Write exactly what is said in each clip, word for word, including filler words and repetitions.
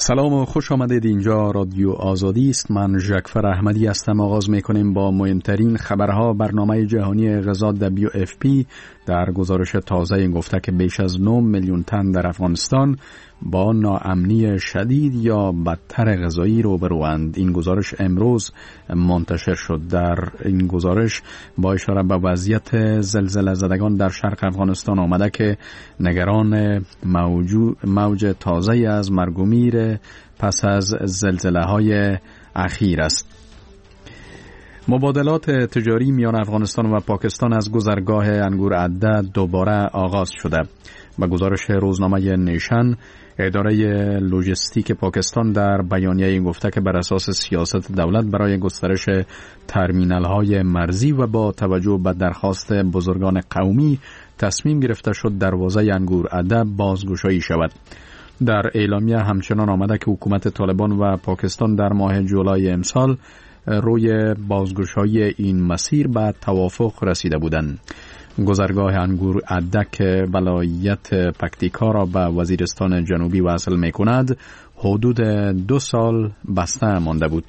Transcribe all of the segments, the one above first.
سلام و خوش آمدید. اینجا رادیو آزادی است. من ژکفر احمدی هستم. آغاز میکنیم با مهمترین خبرها. برنامه جهانی غذا دبلیو اف پی در گزارش تازه گفته که بیش از نه میلیون تن در افغانستان با ناامنی شدید یا بدتر غذایی روبروند. این گزارش امروز منتشر شد. در این گزارش با اشاره به وضعیت زلزله زدگان در شرق افغانستان آمده که نگران موج تازه از مرگ و میر پس از زلزله های اخیر است. مبادلات تجاری میان افغانستان و پاکستان از گذرگاه انگور عده دوباره آغاز شده. با گزارش روزنامه نیشن، اداره لوجستیک پاکستان در بیانیه گفته که بر اساس سیاست دولت برای گسترش ترمینال های مرزی و با توجه به درخواست بزرگان قومی تصمیم گرفته شد دروازه انگور عده بازگشایی شود. در اعلامیه همچنان آمده که حکومت طالبان و پاکستان در ماه جولای امسال روی بازگشایی این مسیر به توافق رسیده بودند. گذرگاه انگور عده که ولایت پکتیکا را به وزیرستان جنوبی وصل می کند حدود دو سال بسته مانده بود.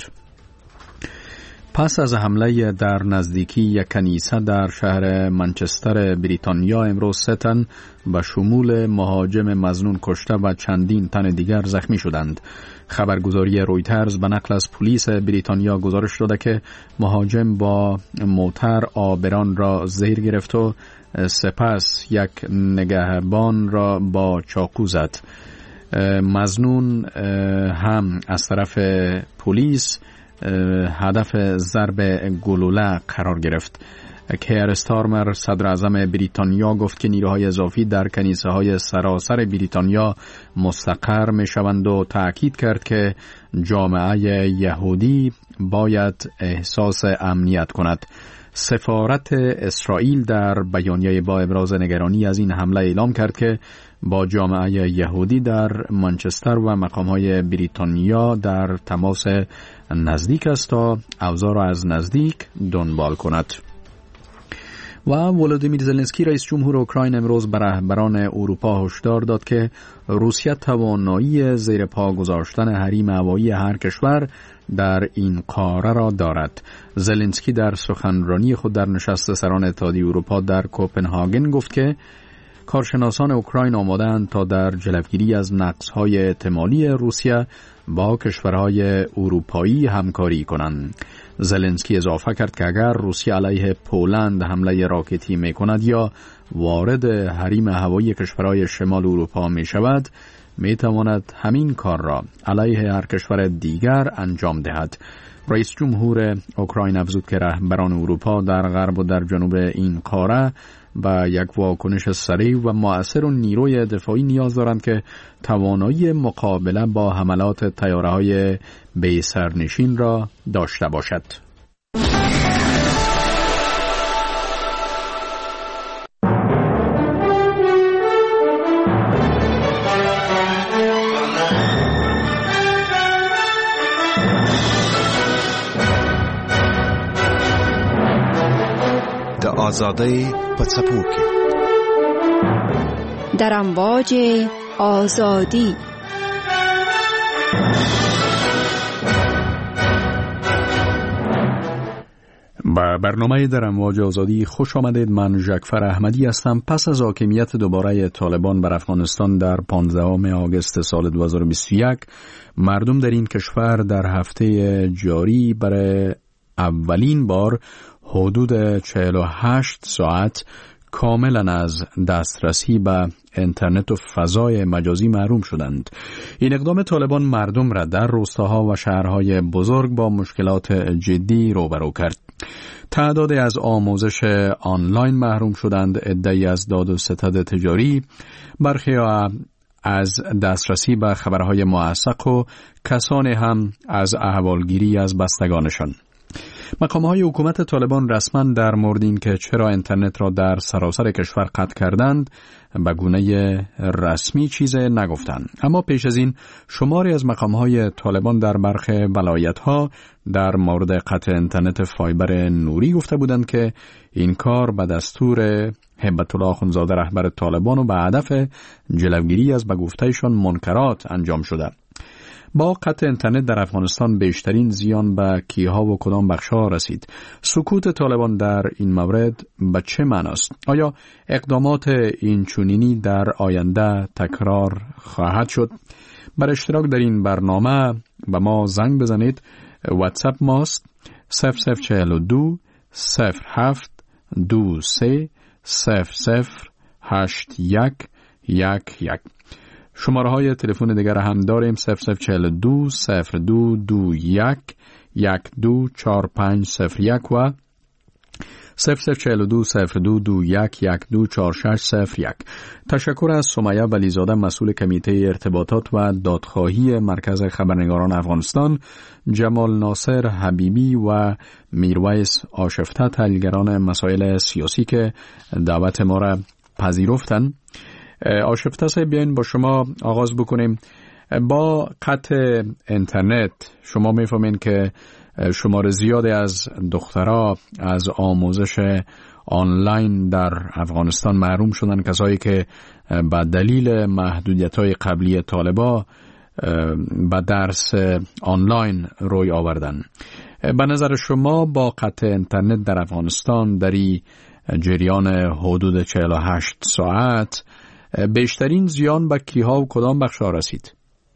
پس از حمله در نزدیکی یک کنیسه در شهر منچستر بریتانیا، امروز سه تن به شمول مهاجم مظنون کشته و چندین تن دیگر زخمی شدند. خبرگزاری رویترز به نقل از پلیس بریتانیا گزارش داده که مهاجم با موتر آبران را زیر گرفت و سپس یک نگهبان را با چاقو زد. مظنون هم از طرف پلیس هدف ضرب گلوله قرار گرفت. کیر استارمر صدر اعظم بریتانیا گفت که نیروهای اضافی در کنیسه های سراسر بریتانیا مستقر می شوند و تأکید کرد که جامعه یهودی باید احساس امنیت کند. سفارت اسرائیل در بیانیه با ابراز نگرانی از این حمله اعلام کرد که با جامعه یهودی در منچستر و مقامهای بریتانیا در تماس نزدیک است تا اوضاع را از نزدیک دنبال کند. و ولودیمیر زلنسکی رئیس جمهور اوکراین امروز به رهبران اروپا هشدار داد که روسیه توانایی زیر پا گذاشتن حریم هوایی هر کشور در این قاره را دارد. زلنسکی در سخنرانی خود در نشست سران اتحادیه اروپا در کوپنهاگن گفت که کارشناسان اوکراین آماده‌اند تا در جلوگیری از نقص‌های احتمالی روسیه با کشورهای اروپایی همکاری کنند. زلنسکی اضافه کرد که اگر روسیه علیه پولند حمله راکتی می‌کند یا وارد حریم هوایی کشورهای شمال اروپا می‌شود، می‌تواند همین کار را علیه هر کشور دیگر انجام دهد. رئیس جمهور اوکراین افزود که رهبران اروپا در غرب و در جنوب این قاره با یک واکنش سریع و مؤثر و نیروی دفاعی نیاز دارند که توانایی مقابله با حملات طیاره‌های بی سرنشین را داشته باشد. آزادی پڅپو کې در امواج آزادی. با برنامه در امواج آزادی خوش آمدید. من ژکفر احمدی هستم. پس از حاکمیت دوباره طالبان بر افغانستان در پانزدهم آگوست سال دو هزار و بیست و یک، مردم در این کشور در هفته جاری برای اولین بار حدود چهل و هشت ساعت کاملا از دسترسی به اینترنت و فضای مجازی محروم شدند. این اقدام طالبان مردم را در روستاها و شهرهای بزرگ با مشکلات جدی روبرو کرد. تعدادی از آموزش آنلاین محروم شدند، عده‌ای از داد و ستد تجاری، برخی از دسترسی به خبرهای موثق و کسانی هم از احوالگیری از بستگانشان. مقام‌های حکومت طالبان رسما در مورد این که چرا اینترنت را در سراسر کشور قطع کردند به گونه رسمی چیزی نگفتند، اما پیش از این شماری از مقام‌های طالبان در برخی ولایت‌ها در مورد قطع اینترنت فایبر نوری گفته بودند که این کار به دستور هیبت الله اخوندزاده رهبر طالبان و به هدف جلوگیری از به گفته‌شان منکرات انجام شده. با قطع اینترنت در افغانستان بیشترین زیان به کیها و کدام بخش‌ها رسید؟ سکوت طالبان در این مورد به چه معناست؟ آیا اقدامات این چنینی در آینده تکرار خواهد شد؟ بر اشتراک در این برنامه به ما زنگ بزنید. واتساپ ماست صفر صفر چهل و دو صفر هفت دو سه صفر صفر هشت یک یک یک. شماره های تلفن دیگر هم داریم صفر صفر چهل و دو صفر دو دو یک یک دو چهار پنج صفر یک و صفر صفر چهل و دو صفر دو دو یک یک دو چهار شش صفر یک. تشکر از سمیه ولیزاده، مسئول کمیته ارتباطات و دادخواهی مرکز خبرنگاران افغانستان، جمال ناصر حبیبی و میرویس آشفته، تحلیلگران مسائل سیاسی که دعوت ما را پذیرفتند. آشفته صاحب، بیاین با شما آغاز بکنیم. با قطع اینترنت شما میفهمین که شمار زیادی از دخترها از آموزش آنلاین در افغانستان محروم شدن، کسایی که به دلیل محدودیت‌های قبلی طالبا به درس آنلاین روی آوردن. به نظر شما با قطع اینترنت در افغانستان در این جریان حدود چهل و هشت ساعت بیشترین زیان به کیها و کدام بخش‌ها رسید؟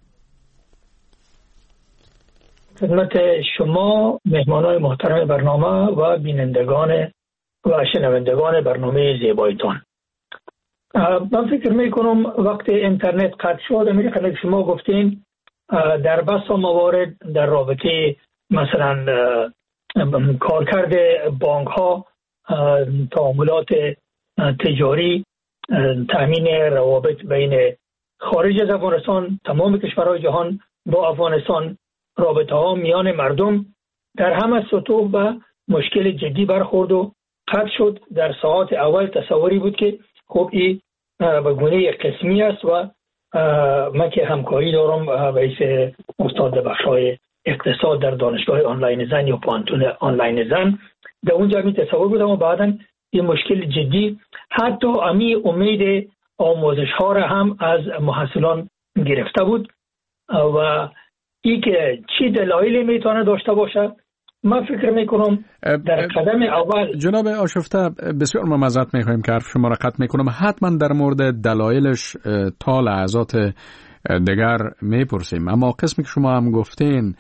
خدمت شما مهمانان محترم برنامه و بینندگان و شنوندگان برنامه زیبایتان، من فکر میکنم وقت اینترنت قطع شد، همین که شما گفتین در بسا موارد در رابطه مثلا کارکرد بانک ها، تعاملات تجاری، تامین روابط بین خارج از افغانستان، تمام کشورهای جهان با افغانستان، رابطه ها میان مردم در همه سطوح به مشکل جدی برخورد و قطع شد. در ساعات اول تصوری بود که خب این به گونه قسمی است و من که همکاری دارم رئیس استاد بخش‌های اقتصاد در دانشگاه آنلاین زن یا پانتون آنلاین زن، در اونجا می تصور بودم و بعداً این مشکل جدی حتی امی امید آموزش ها را هم از محصلان گرفته بود و ای که چی دلایلی میتونه داشته باشه، من فکر میکنم در قدم اول. جناب آشفته، بسیار معذرت میخوایم که حرف شما را قطع میکنم، حتما در مورد دلایلش تا لحظات دیگر میپرسیم، اما قسمی که شما هم گفتین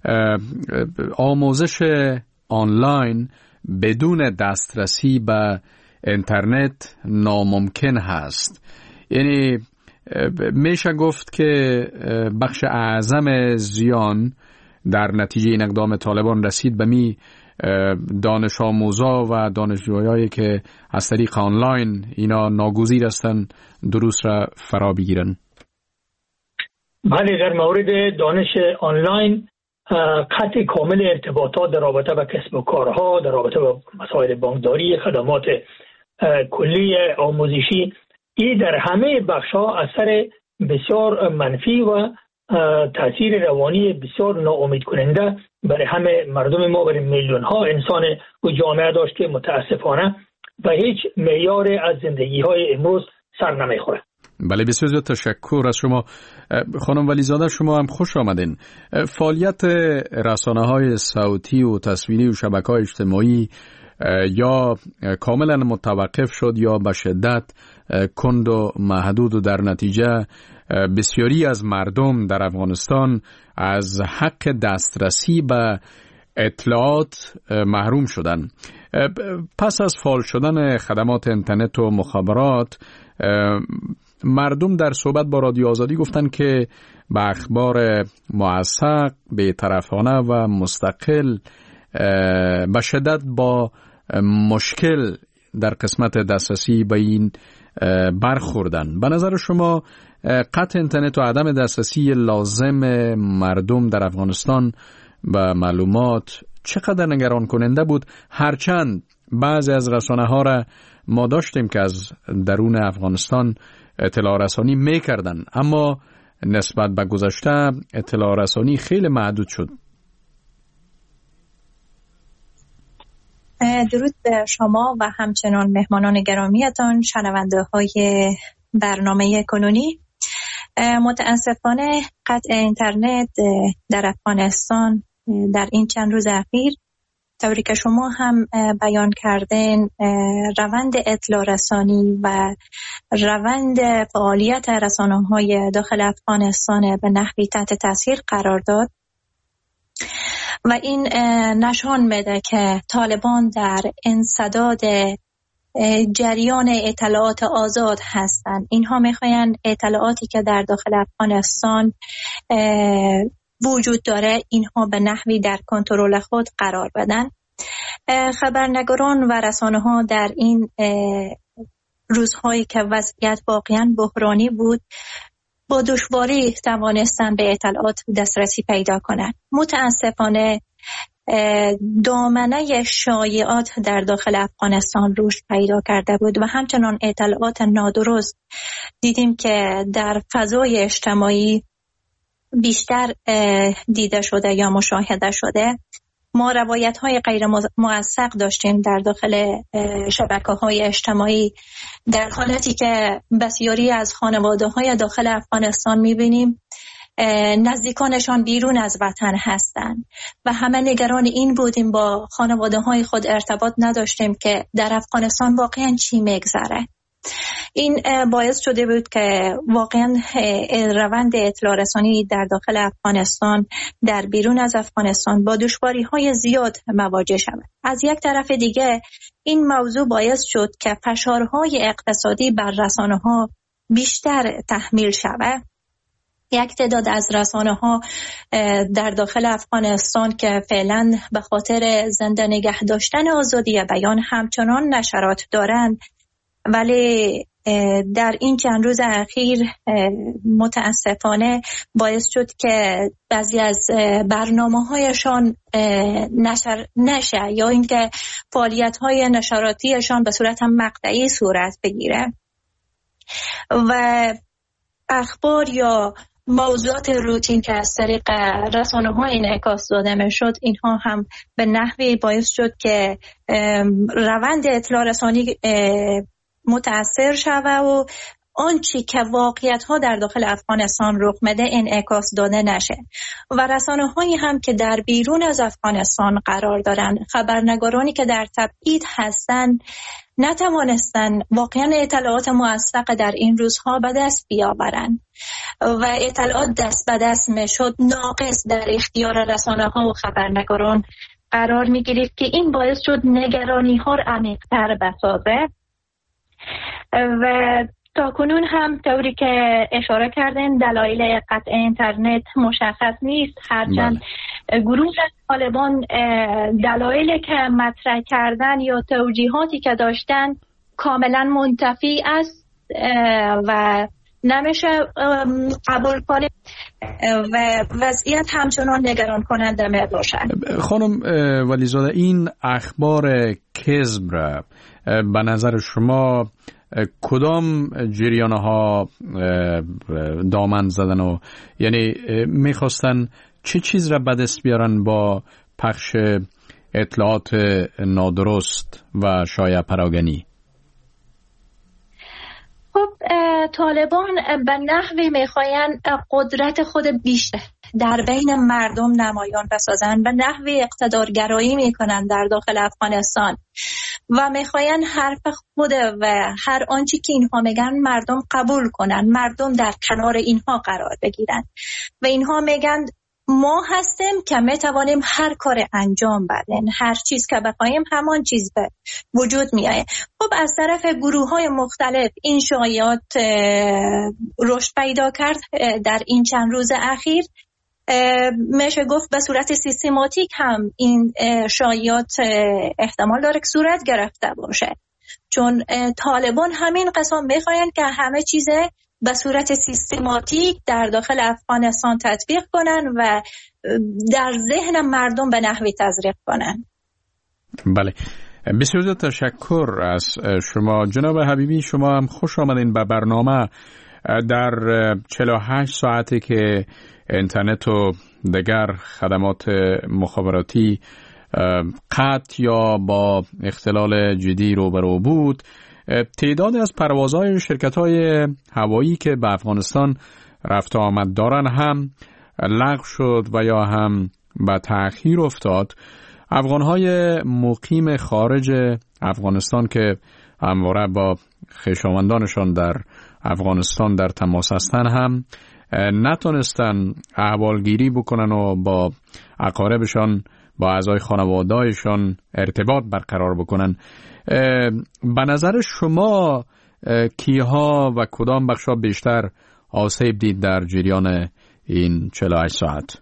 آموزش آنلاین بدون دسترسی به اینترنت ناممکن هست، یعنی میشه گفت که بخش اعظم زیان در نتیجه این اقدام طالبان رسید به می دانش آموزا و دانشجویایی که از طریق آنلاین اینا ناگزیر هستن دروس را فرا بگیرن. بله، در مورد دانش آنلاین قطع کامل ارتباطات در رابطه با کسب و کارها، در رابطه با مسائل بانکداری، خدمات کلی آموزشی، این در همه بخش‌ها اثر بسیار منفی و تاثیر روانی بسیار ناامید کننده برای همه مردم ما، برای میلیون ها انسان و جامعه داشت که متاسفانه به هیچ معیار از زندگی های امروز سر نمیخوره. بله، بسیار زیاد تشکر از شما خانم ولیزاده. شما هم خوش آمدین. فعالیت رسانه های صوتی و تصویری و شبکه‌های اجتماعی یا کاملا متوقف شد یا به شدت کند و محدود و در نتیجه بسیاری از مردم در افغانستان از حق دسترسی به اطلاعات محروم شدند. پس از فعال شدن خدمات اینترنت و مخابرات، مردم در صحبت با رادیو آزادی گفتند که به اخبار موثق، بی‌طرفانه و مستقل به شدت با مشکل در قسمت دسترسی به این برخوردن. به نظر شما قطع اینترنت و عدم دسترسی لازم مردم در افغانستان به معلومات چقدر نگران کننده بود؟ هرچند بعضی از رسانه ها را ما داشتیم که از درون افغانستان اطلاع رسانی میکردن، اما نسبت به گذشته اطلاع رسانی خیلی محدود شد. درود به شما و همچنان مهمانان گرامیتان، شنونده های برنامه کنونی. متاسفانه قطع اینترنت در افغانستان در این چند روز اخیر طوری که شما هم بیان کردین روند اطلاع رسانی و روند فعالیت رسانه‌های داخل افغانستان به نحوی تحت تاثیر قرار داد و این نشان میده که طالبان در انسداد جریان اطلاعات آزاد هستند. اینها میخواین اطلاعاتی که در داخل افغانستان وجود داره اینها به نحوی در کنترل خود قرار بدن. خبرنگاران و رسانه‌ها در این روزهایی که وضعیت واقعا بحرانی بود با دشواری توانستن به اطلاعات دسترسی پیدا کنند. متاسفانه دامنه شایعات در داخل افغانستان رشد پیدا کرده بود و همچنان اطلاعات نادرست دیدیم که در فضای اجتماعی بیشتر دیده شده یا مشاهده شده. ما روایت‌های غیر موثق داشتیم در داخل شبکه‌های اجتماعی در حالتی که بسیاری از خانواده‌های داخل افغانستان می‌بینیم نزدیکانشان بیرون از وطن هستند و همه نگران این بودیم با خانواده‌های خود ارتباط نداشتیم که در افغانستان واقعاً چی می‌گذره. این باعث شده بود که واقعا روند اطلاع رسانی در داخل افغانستان در بیرون از افغانستان با دشواری‌های زیاد مواجه شود. از یک طرف دیگه این موضوع باعث شد که فشارهای اقتصادی بر رسانه‌ها بیشتر تحمیل شود. یک تعداد از رسانه‌ها در داخل افغانستان که فعلا به خاطر زنده نگه داشتن آزادی بیان همچنان نشرات دارند، ولی در این چند روز اخیر متاسفانه باعث شد که بعضی از برنامه‌هایشان نشر نشه یا اینکه فعالیت‌های نشراتیشان به صورت مقطعی صورت بگیره و اخبار یا موضوعات روتین که از طریق رسانه‌ها انعکاس داده می‌شد اینها هم به نحوی باعث شد که روند اطلاع رسانی متأثر شوه و آنچه که واقعیت‌ها در داخل افغانستان رخ میده انعکاس داده نشه و رسانه‌هایی هم که در بیرون از افغانستان قرار دارند، خبرنگارانی که در تبعید هستند نتوانستند واقعا اطلاعات موثق در این روزها به دست بیاورند و اطلاعات دست به دست میشد ناقص در اختیار رسانه‌ها و خبرنگاران قرار می‌گرفت که این باعث شد نگرانی‌ها را عمیق‌تر بسازه و تا کنون هم طوری که اشاره کردن دلایل قطع اینترنت مشخص نیست، هرچند بله. گروه طالبان دلایلی که مطرح کردن یا توجیهاتی که داشتن کاملا منتفی است و نمیشه قبول کنیم و وضعیت همچنان نگران کننده می باشد. خانم ولیزاده، این اخبار کذب را به نظر شما کدام جریانه ها دامن زدن و یعنی میخواستن چه چیز را به دست بیارن با پخش اطلاعات نادرست و شایع پراگنی؟ خب طالبان به نحوی میخواین قدرت خود بیشتر در بین مردم نمایان بسازن، به نحوی اقتدارگرایی میکنن در داخل افغانستان و میخواین حرف خود و هر آنچه که اینها میگن مردم قبول کنن، مردم در کنار اینها قرار بگیرن و اینها میگن ما هستیم که میتوانیم هر کار انجام بدیم، هر چیز که بخوایم همان چیز به وجود میاد. خب از طرف گروه های مختلف این شایعات رشد پیدا کرد در این چند روز اخیر. میشه گفت به صورت سیستماتیک هم این شایعات احتمال داره که صورت گرفته باشه، چون طالبان همین قسم میخواین که همه چیز به صورت سیستماتیک در داخل افغانستان تطبیق کنن و در ذهن مردم به نحوی تزریق کنن. بله، بسیار تشکر از شما جناب حبیبی. شما هم خوش آمدین به برنامه. در چهل و هشت ساعتی که اینترنت و دیگر خدمات مخابراتی قطع یا با اختلال جدی روبرو بود، تعداد از پروازهای شرکت‌های هوایی که به افغانستان رفت آمد دارن هم لغو شد و یا هم به تأخیر افتاد. افغانهای مقیم خارج افغانستان که همواره با خویشاوندانشان در افغانستان در تماس هستن هم نتونستن احوالگیری بکنن و با اقاربشان، با اعضای خانواده‌شان ارتباط برقرار بکنن. به نظر شما کیها و کدام بخشا بیشتر آسیب دید در جریان این چهل و هشت ساعت؟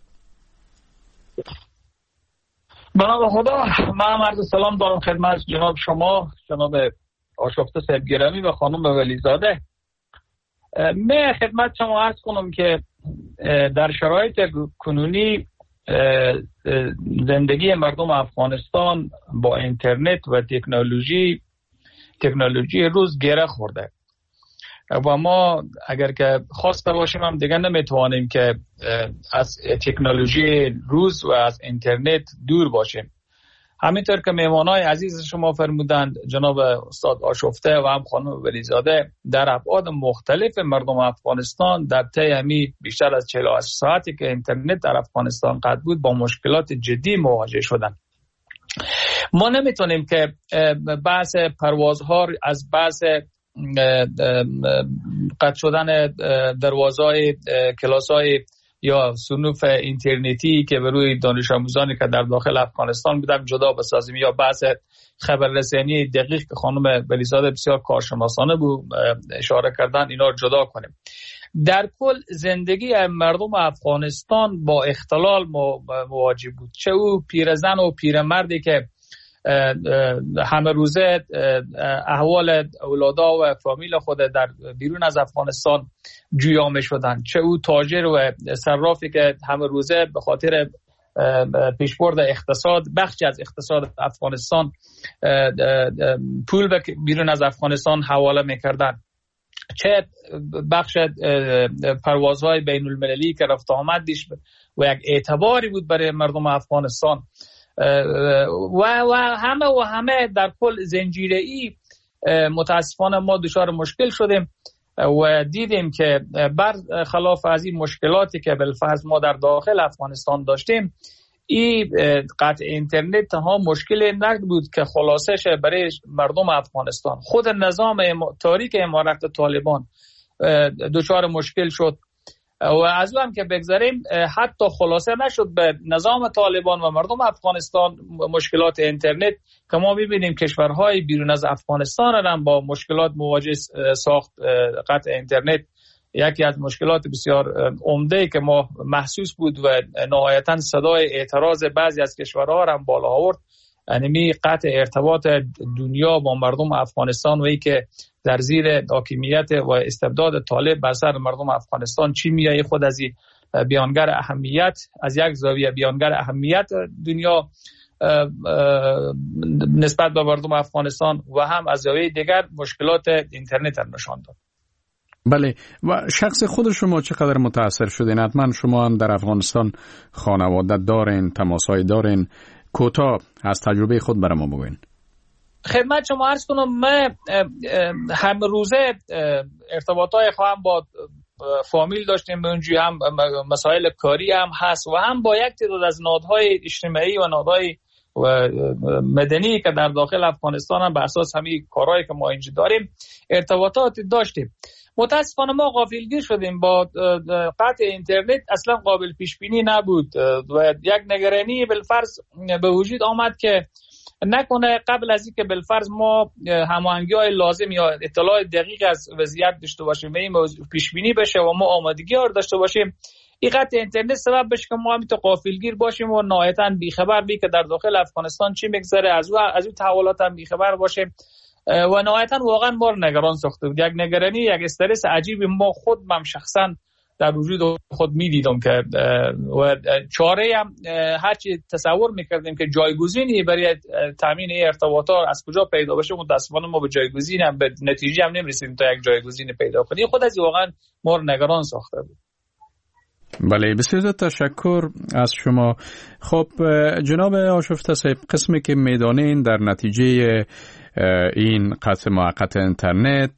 بنابرای خدا، من عرض سلام دارم خدمت جناب شما، جناب آشفته صاحب گرامی و خانم ولیزاده. من خدمت شما عرض کنم که در شرایط کنونی زندگی مردم افغانستان با اینترنت و تکنولوژی تکنولوژی روز گره خورده و ما اگر که خواسته باشیم هم دیگه نمیتوانیم که از تکنولوژی روز و از اینترنت دور باشیم. همینطور که مهمانای عزیز شما فرمودند، جناب استاد آشفته و هم خانم ولیزاده، در ابعاد مختلف مردم افغانستان در طی همی بیشتر از چهل و هشت ساعتی که اینترنت در افغانستان قطع بود با مشکلات جدی مواجه شدند. ما نمیتونیم که بحث پروازها از بحث قطع شدن دروازهای کلاس‌های یا صنوف اینترنتی که به روی دانش آموزانی که در داخل افغانستان بودن جدا بسازیم، یا بحث خبررسانی دقیق که خانم ولیزاده بسیار کارشناسانه بود اشاره کردن، اینا رو جدا کنیم. در کل زندگی مردم افغانستان با اختلال مواجه بود، چه او پیرزن و پیرمردی که همه روزه احوال اولادا و فامیل خود در بیرون از افغانستان جویا می شدن، چه او تاجر و صرافی که همه روزه به خاطر پیشبرد اقتصاد بخشی از اقتصاد افغانستان پول به بیرون از افغانستان حواله می کردن، چه بخش پروازهای بین المللی که رفت آمد دیش و یک اعتباری بود برای مردم افغانستان و و همه و همه در کل زنجیره ای متاسفانه ما دچار مشکل شدیم و دیدیم که بر خلاف از این مشکلاتی که بالفرض ما در داخل افغانستان داشتیم، این قطع اینترنت ها مشکل نبود که خلاصش برای مردم افغانستان. خود نظام تاریک امارت طالبان دچار مشکل شد و از اون هم که بگذاریم حتی خلاصه نشد به نظام طالبان و مردم افغانستان مشکلات اینترنت که ما می‌بینیم کشورهای بیرون از افغانستان هم با مشکلات مواجه ساخت. قطع اینترنت یکی از مشکلات بسیار عمده که ما محسوس بود و نهایتاً صدای اعتراض بعضی از کشورها هم بالا آورد، یعنی قطع ارتباط دنیا با مردم افغانستان و ای که در زیر حاکمیت و استبداد طالب بر سر مردم افغانستان چی میایه خود از بیانگر اهمیت، از یک زاویه بیانگر اهمیت دنیا نسبت به مردم افغانستان و هم از زاویه دیگر مشکلات اینترنت هم نشان داد. بله، و شخص خود شما چقدر متاثر شدین؟ حتما شما هم در افغانستان خانواده دارین، تماسای دارین، کوتاه از تجربه خود برای ما بگوین. خدمت شما عرض کنم، من هم روزه ارتباطای خواهم با فامیل داشتیم، اونجوری هم مسائل کاری هم هست و هم با یک تعداد از نهادهای اجتماعی و نهادهای مدنی که در داخل افغانستان هم بر اساس همین کارهایی که ما اینجا داریم ارتباطات داشتیم. متاسفانه ما غافلگیر شدیم، با قطع اینترنت اصلا قابل پیش بینی نبود و یک نگرانی بالفرض به وجود آمد که نکنه قبل از اینکه بالفرض ما هماهنگی‌های لازم یا اطلاع دقیق از وضعیت داشته باشیم و این پیش بینی بشه و ما آمادگی ها داشته باشیم، این قطع اینترنت سبب بشه که ما همینطور غافلگیر باشیم و نهایتاً بیخبر بی که در داخل افغانستان چی میگذره، از اون از اون تحولات هم بیخبر باشیم و نهایتاً واقعا ما رو نگران ساخته بود. یک نگرانی، یک استرس عجیبی ما خود من شخصا در وجود خود میدیدم که و چاره هم هرچی تصور میکردیم که جایگزینی برای تامین ارتباطات از کجا پیدا بشه، متاسفانه ما به جایگزین هم به نتیجه هم نمیرسیم تا یک جایگزین پیدا کنیم. خود از واقعا ما رو نگران ساخته بود. بله، بسیار تشکر از شما. خب جناب آشفته صاحب، قسمی که میدانین در نتیجه این قطع موقت اینترنت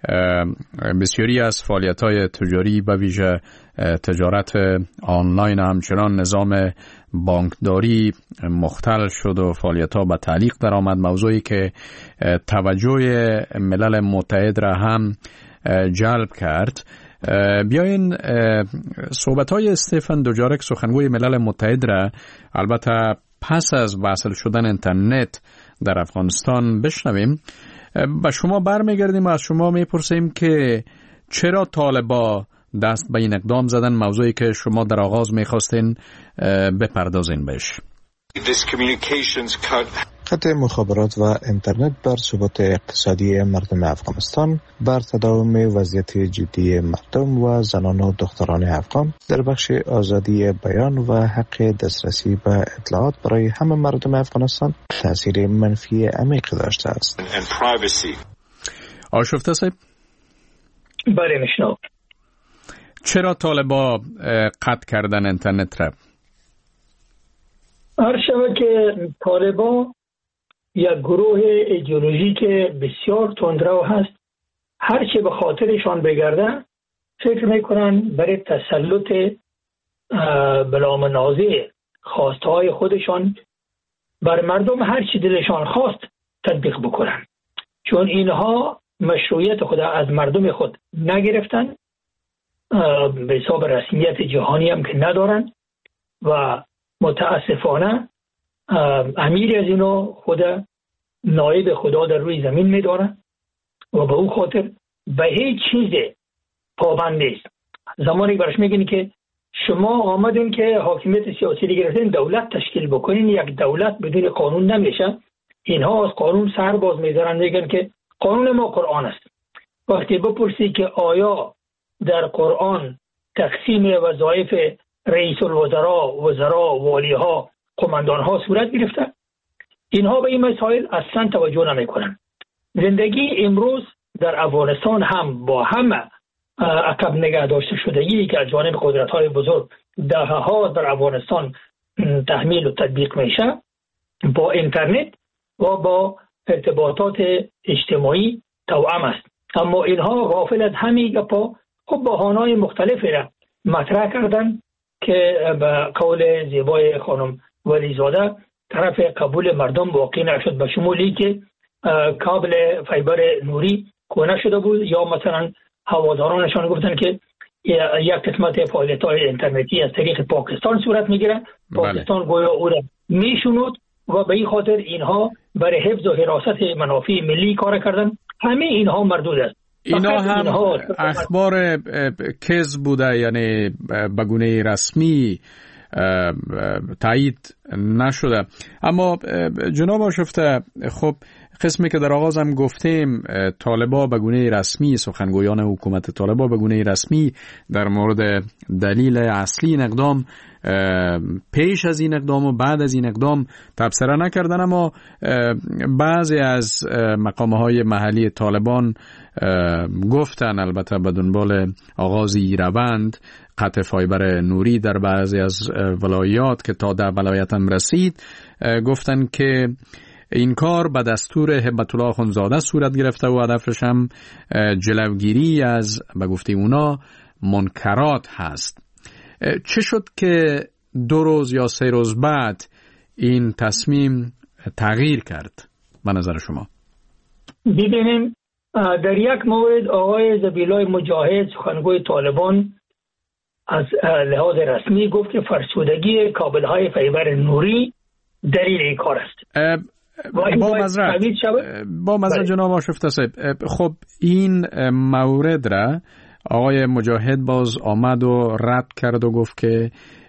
بسیاری از فعالیت‌های تجاری به ویژه تجارت آنلاین همچنان نظام بانکداری مختل شد و فعالیت‌ها به تعلیق درآمد، موضوعی که توجه ملل متحد را هم جلب کرد. بیاین صحبت‌های استفن دوجارک سخنگوی ملل متحد را البته پس از وصل شدن اینترنت در افغانستان بشنویم. با شما برمیگردیم و از شما میپرسیم که چرا طالبا دست به این اقدام زدن، موضوعی که شما در آغاز میخواستین بپردازین بهش. قطع مخابرات و اینترنت بر ثبات اقتصادی مردم افغانستان، بر تداوم وضعیت جدی مردم و زنان و دختران افغان در بخش آزادی بیان و حق دسترسی به اطلاعات برای همه مردم افغانستان تاثیر منفی عمیق داشته است. آشفته صاحب؟ بله میشنوم. چرا طالبا قطع کردن اینترنت را؟ هر شبه که طالبا یک گروه ایدئولوژیک بسیار تندرو هست، هر چه به خاطرشان بگرده فکر میکنن برای تسلط بلامنازع خواسته های خودشان بر مردم هر چی دلشان خواست تطبیق بکنن، چون اینها مشروعیت خود از مردم خود نگرفتن، به حساب رسمیت جهانی هم که ندارن و متاسفانه امیر از اینو خود نایب خدا در روی زمین میدارن و به او خاطر به هیچ چیز پابند نیست. زمانی برش میگین که شما آمدین که حاکمیت سیاسی رو گرفتین، دولت تشکیل بکنین، یک دولت بدون قانون نمیشه. اینها از قانون سر باز میذارن، میگن که قانون ما قرآن است. وقتی بپرسی که آیا در قرآن تقسیم وظایف رئیس الوزراء، وزراء، والیها، قماندانها صورت گرفته، اینها به این مسائل اصلا توجه نمی کنن. زندگی امروز در افغانستان هم با همه عقب نگه داشته شدگی که از جانب قدرت‌های بزرگ دهه‌ها در افغانستان تحمیل و تطبیق میشه، با اینترنت و با ارتباطات اجتماعی توأم است. اما اینها غافل از همین گپا خب بهانه‌های مختلفی را مطرح کردن که به قول زیبای خانم ولیزاده طرف قبول مردم واقع نشد، به شمولی که کابل فیبر نوری کونه شده بود، یا مثلا هوادارانشان گفتن که یک قسمت فعالیت‌های اینترنتی از طریق پاکستان صورت میگیره. پاکستان بله. گویا او را میشنود و به این خاطر اینها برای حفظ و حراست منافع ملی کار کردن. همه اینها مردود است. اینا هم اینها اخبار کذب بوده، یعنی به گونه رسمی تایید نشده. اما جناب آشفته، خب قسمی که در آغاز هم گفتیم طالبا به گونه رسمی، سخنگویان حکومت طالبا به گونه رسمی در مورد دلیل اصلی این اقدام پیش از این اقدام و بعد از این اقدام تبصره نکردن، اما بعضی از مقامهای محلی طالبان گفتن البته به دنبال آغاز روند قطع فایبر نوری در بعضی از ولایات که تا در ولایت هم رسید، گفتن که این کار به دستور هبت الله اخندزاده صورت گرفته و هدفش هم جلوگیری از به گفته اونا منکرات هست. چه شد که دو روز یا سه روز بعد این تصمیم تغییر کرد به نظر شما؟ ببینیم در یک مورد آقای ذبیح‌الله مجاهد سخنگوی طالبان از لحاظ رسمی گفت که فرسودگی کابل‌های فیبر نوری دلیل این کار است. با مزرعت با مزرعت جناب آشفته صاحب، خب این مورد را آقای مجاهد باز آمد و رد کرد و گفت که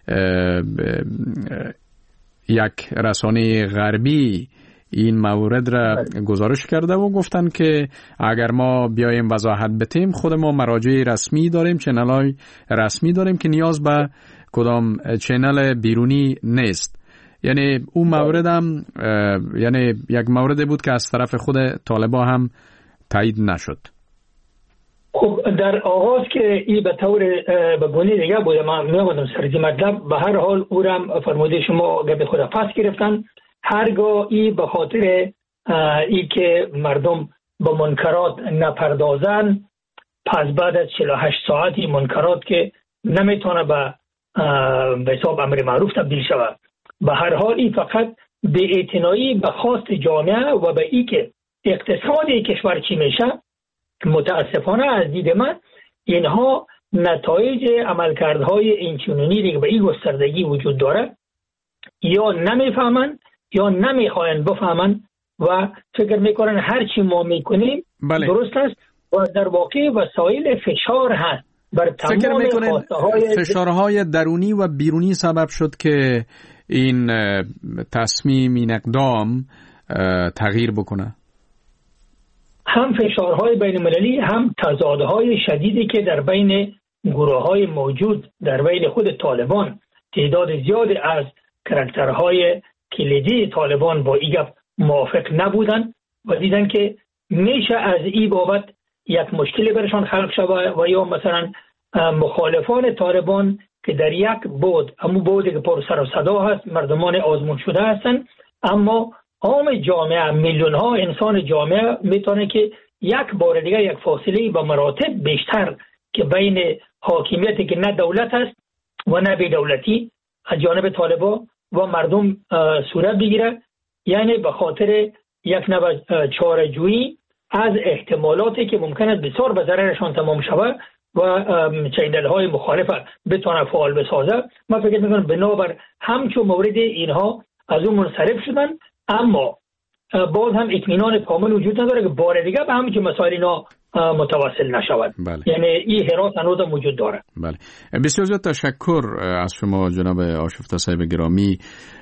یک رسانه غربی این مورد را گزارش کرده و گفتن که اگر ما بیایم وضاحت بدیم، خود ما مراجع رسمی داریم، چنل‌های رسمی داریم که نیاز به کدام چنل بیرونی نیست. یعنی اون مورد هم یعنی یک مورد بود که از طرف خود طالبا هم تایید نشد. خب در آغاز که این به طور به گونه دیگه بود، من می‌گفتم سرزی مطلب، به هر حال او را فرموده شما گپ خود پس گرفتن. هرگاه این به خاطر ای که مردم به منکرات نپردازن، پس بعد از چهل و هشت ساعتی منکرات که نمیتونه به به حساب امر معروف تبدیل شود. به هر حال این فقط به اعتنایی به خواست جامعه و به ای که اقتصاد کشور چی میشه، متاسفانه از دید من اینها نتایج عملکردهای اینچنینی دیگه به این گستردگی وجود داره، یا نمیفهمن یا نمیخواین بفهمن و فکر میکنن هر چی ما میکنیم بله. درست است و در واقع وسایل فشار هست بر تمام خواستهای فشارهای درونی و بیرونی سبب شد که این تصمیم این اقدام تغییر بکنه. هم فشارهای بین المللی، هم تضادهای شدیدی که در بین گروه‌های موجود در بین خود طالبان، تعداد زیادی از کاراکترهای کلیدی طالبان با این گپ موافق نبودن و دیدن که میشه از این بابت یک مشکلی برشان خلق شود و یا مثلا مخالفان طالبان که در یک بود، اما بودی که پر سر و صدا هست، مردمان آزمون شده هستن، اما عام جامعه، میلیون ها انسان جامعه میتونه که یک بار دیگه یک فاصله به مراتب بیشتر که بین حاکمیتی که نه دولت است و نه بی دولتی از جانب طالبان و مردم صورت بگیره، یعنی به خاطر یک نوع چاره‌جویی از احتمالاتی که ممکن است بسیار به ضررشان تمام شود و چینل های مخالف بتونه فعال بسازه. من فکر میکنم بنابر همچون مورد اینها از اون منصرف شدن، اما باز هم اطمینان کامل وجود نداره که بار دیگه به همین مسائل اینا متواصل نشود. بله. یعنی این حراس هنوز موجود داره. بله. بسیار زیاد تشکر از شما جناب آشفته صاحب گرامی.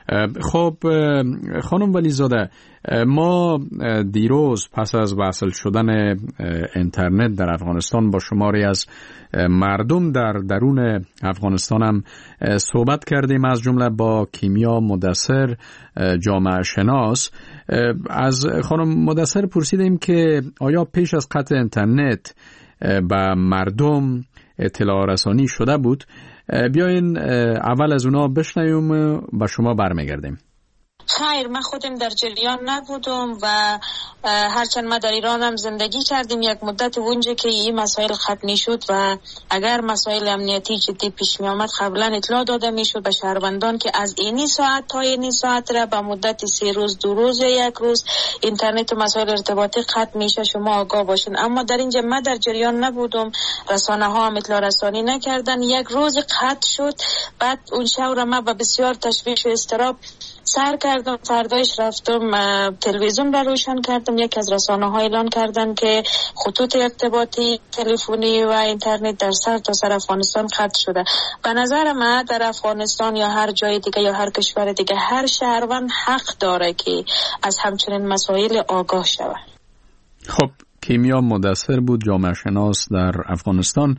خب خانم ولیزاده، ما دیروز پس از وصل شدن اینترنت در افغانستان با شماری از مردم در درون افغانستان هم صحبت کردیم، از جمله با کیمیا مدثر جامعه شناس. از خانم مدثر پرسیدیم که آیا پیش از قطع اینترنت به مردم اطلاع رسانی شده بود؟ بیاین اول از اونا بشنویم و شما برمیگردیم. خیر، من خودم در جریان نبودم و هرچند ما در ایران هم زندگی کردیم یک مدت اونجا که این مسائل ختم شد و اگر مسائل امنیتی جدی پیش می آمد قبلا اطلاع داده می شد به شهروندان که از اینی ساعت تا اینی ساعت را به مدت سه روز دو روز یا یک روز اینترنت و مسائل ارتباطی ختم میشه، شما آگاه باشین. اما در اینجا ما در جریان نبودم، رسانه ها هم اطلاع رسانی نکردن. یک روز قطع شد، بعد اون شب را ما با بسیار تشویش و اضطراب سر کردم. فردایش رفتم تلویزیون را روشن کردم، یک از رسانه ها اعلان کردن که خطوط ارتباطی تلفنی و اینترنت در سر تا سر افغانستان قطع شده. به نظر من در افغانستان یا هر جای دیگه یا هر کشور دیگه هر شهروند حق داره که از همچنین مسائل آگاه شود. خب کیمیا مدثر بود، جامعه شناس در افغانستان.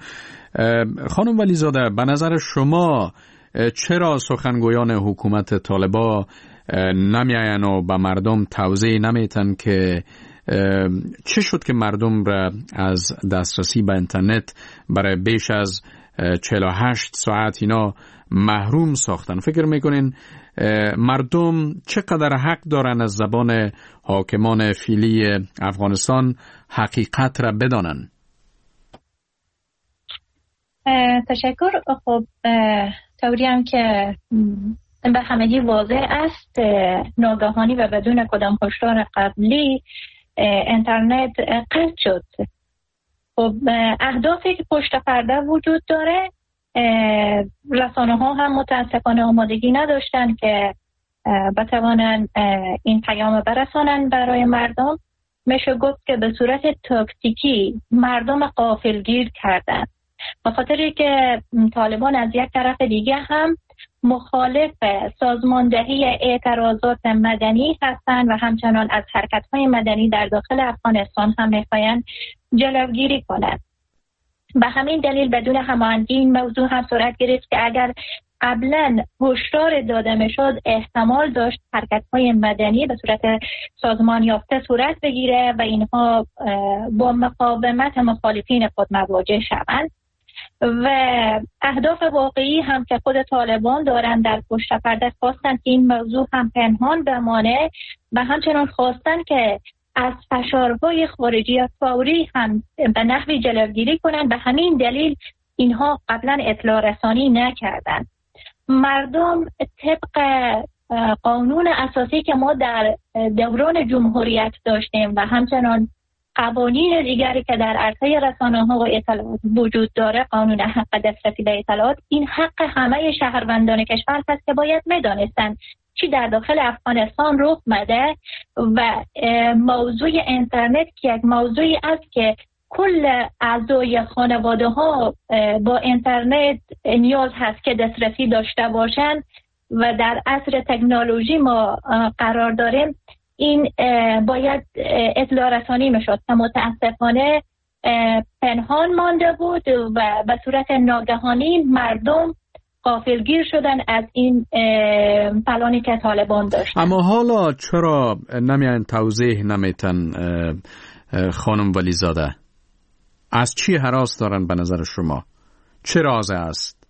خانم ولیزاده، به نظر شما چرا سخنگویان حکومت طالبان نمیاین و به مردم توضیح نمیتن که چه شد که مردم را از دسترسی به اینترنت برای بیش از چهل و هشت ساعت اینا محروم ساختن؟ فکر میکنین مردم چقدر حق دارن از زبان حاکمان فعلی افغانستان حقیقت را بدانن؟ تشکر. خب طوری هم که به همگی واضح است، ناگهانی و بدون کدام هشدار قبلی اینترنت قطع شد. خب اهدافی که پشت پرده وجود داره، رسانه ها هم متاسفانه آمادگی نداشتن که بتوانن این پیام برسانن برای مردم. میشه گفت که به صورت تاکتیکی مردم غافلگیر کردن، به خاطری که طالبان از یک طرف دیگه هم مخالف سازماندهی اعتراضات مدنی هستند و همچنان از حرکت‌های مدنی در داخل افغانستان هم می‌خواهند جلوگیری کنند. به همین دلیل بدون هماهنگی این موضوع هم صورت گرفت که اگر قبلا هشدار داده میشد احتمال داشت حرکت‌های مدنی به صورت سازمان یافته صورت بگیره و اینها با مقاومت مخالفین خود مواجه شوند. و اهداف واقعی هم که خود طالبان دارن در پشت پرده خواستن که این موضوع هم پنهان بمانه و همچنان خواستن که از فشارهای خارجی فوری هم به نحوی جلوگیری کنند. به همین دلیل اینها قبلا اطلاع رسانی نکردند. مردم طبق قانون اساسی که ما در دوران جمهوریت داشتیم و همچنان قوانین دیگری که در عرصه رسانه‌ها و اطلاعات وجود داره، قانون حق دسترسی به اطلاعات، این حق همه شهروندان کشور هست که باید می‌دانستند چی در داخل افغانستان رخ مده و موضوع اینترنت که یک موضوعی است که کل اعضای خانواده ها با اینترنت نیاز هست که دسترسی داشته باشند و در عصر تکنولوژی ما قرار داریم. این باید اطلاع رسانی میشد که متاسفانه پنهان مانده بود و به صورت ناگهانی مردم غافلگیر شدن از این پلانی که طالبان داشت. اما حالا چرا نمیان توضیح نمیتن خانم ولیزاده؟ از چی هراس دارن به نظر شما؟ چه رازه است؟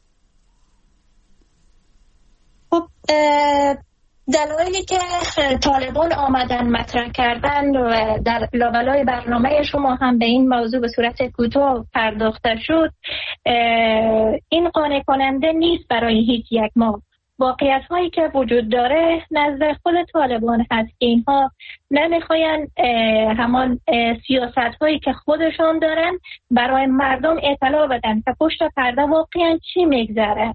خب دلایلی که طالبان آمدن مطرح کردن و در لابلای برنامه شما هم به این موضوع به صورت کوتاه پرداخته شد، این قانع کننده نیست برای هیچ یک ما. واقعیت هایی که وجود داره نزد خود طالبان هست که اینها نمیخواین همان سیاست هایی که خودشان دارن برای مردم اطلاع بدن که پشت پرده واقعا چی میگذره.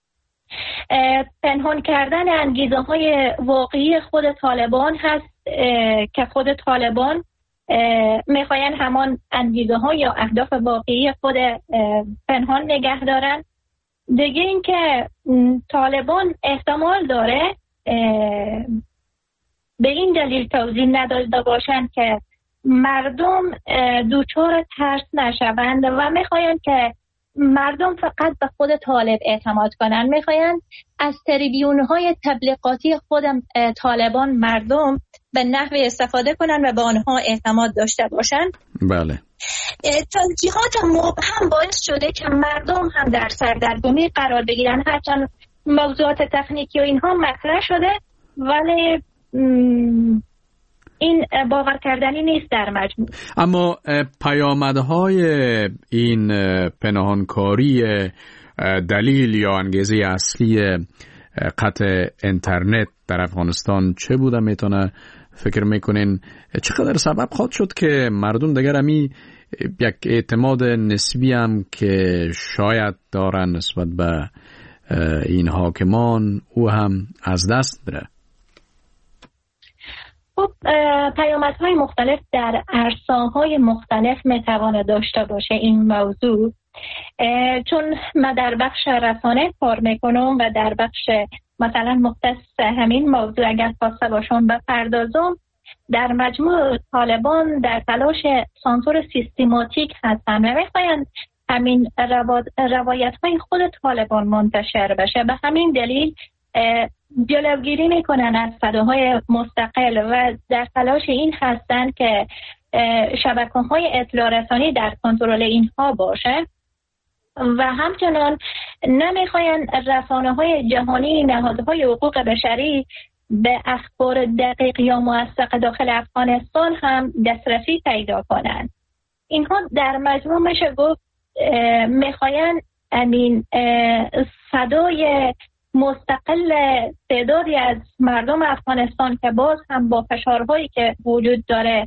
پنهان کردن انگیزه های واقعی خود طالبان هست که خود طالبان میخواین همان انگیزه ها یا اهداف واقعی خود پنهان نگه دارن. دیگه این که طالبان احتمال داره به این دلیل توضیح نداده باشند که مردم دوچار ترس نشوند و میخواین که مردم فقط به خود طالب اعتماد کنن. میخواین از تریبیون‌های تبلیغاتی خود طالبان مردم به نحوی استفاده کنن و به آنها اعتماد داشته باشن. بله. توجیهات مبهم باعث شده که مردم هم در سردرگمی قرار بگیرن، هرچند موضوعات تکنیکی و اینها مطرح شده ولی این باور کردنی نیست در مجموع. اما پیامدهای این پنهانکاری دلیل یا انگیزه اصلی قطع اینترنت در افغانستان چه بوده میتونه فکر میکنین؟ چقدر سبب خواهد شد که مردم دیگر همی یک اعتماد نسبی هم که شاید دارن نسبت به این حاکمان او هم از دست بره؟ خب پیامدهای مختلف در عرصه‌های مختلف میتواند داشته باشه این موضوع. چون من در بخش رسانه کار میکنم و در بخش مثلا مختص همین موضوع اگر خواسته باشم بپردازم، در مجموع طالبان در تلاش سانسور سیستماتیک هستن و میخواین همین روایت های خود طالبان منتشر بشه. به همین دلیل جلوگیری میکنن از صداهای مستقل و در تلاش این هستن که شبکه‌های اطلاع رسانی در کنترل اینها باشه و همچنان نمیخواین رسانه‌های جهانی، نهادهای حقوق بشری به اخبار دقیق یا موثق داخل افغانستان هم دسترسی پیدا کنند. اینها در مجموع میشه گفت میخواین امین صدای مستقل تعدادی از مردم افغانستان که باز هم با فشارهایی که وجود داره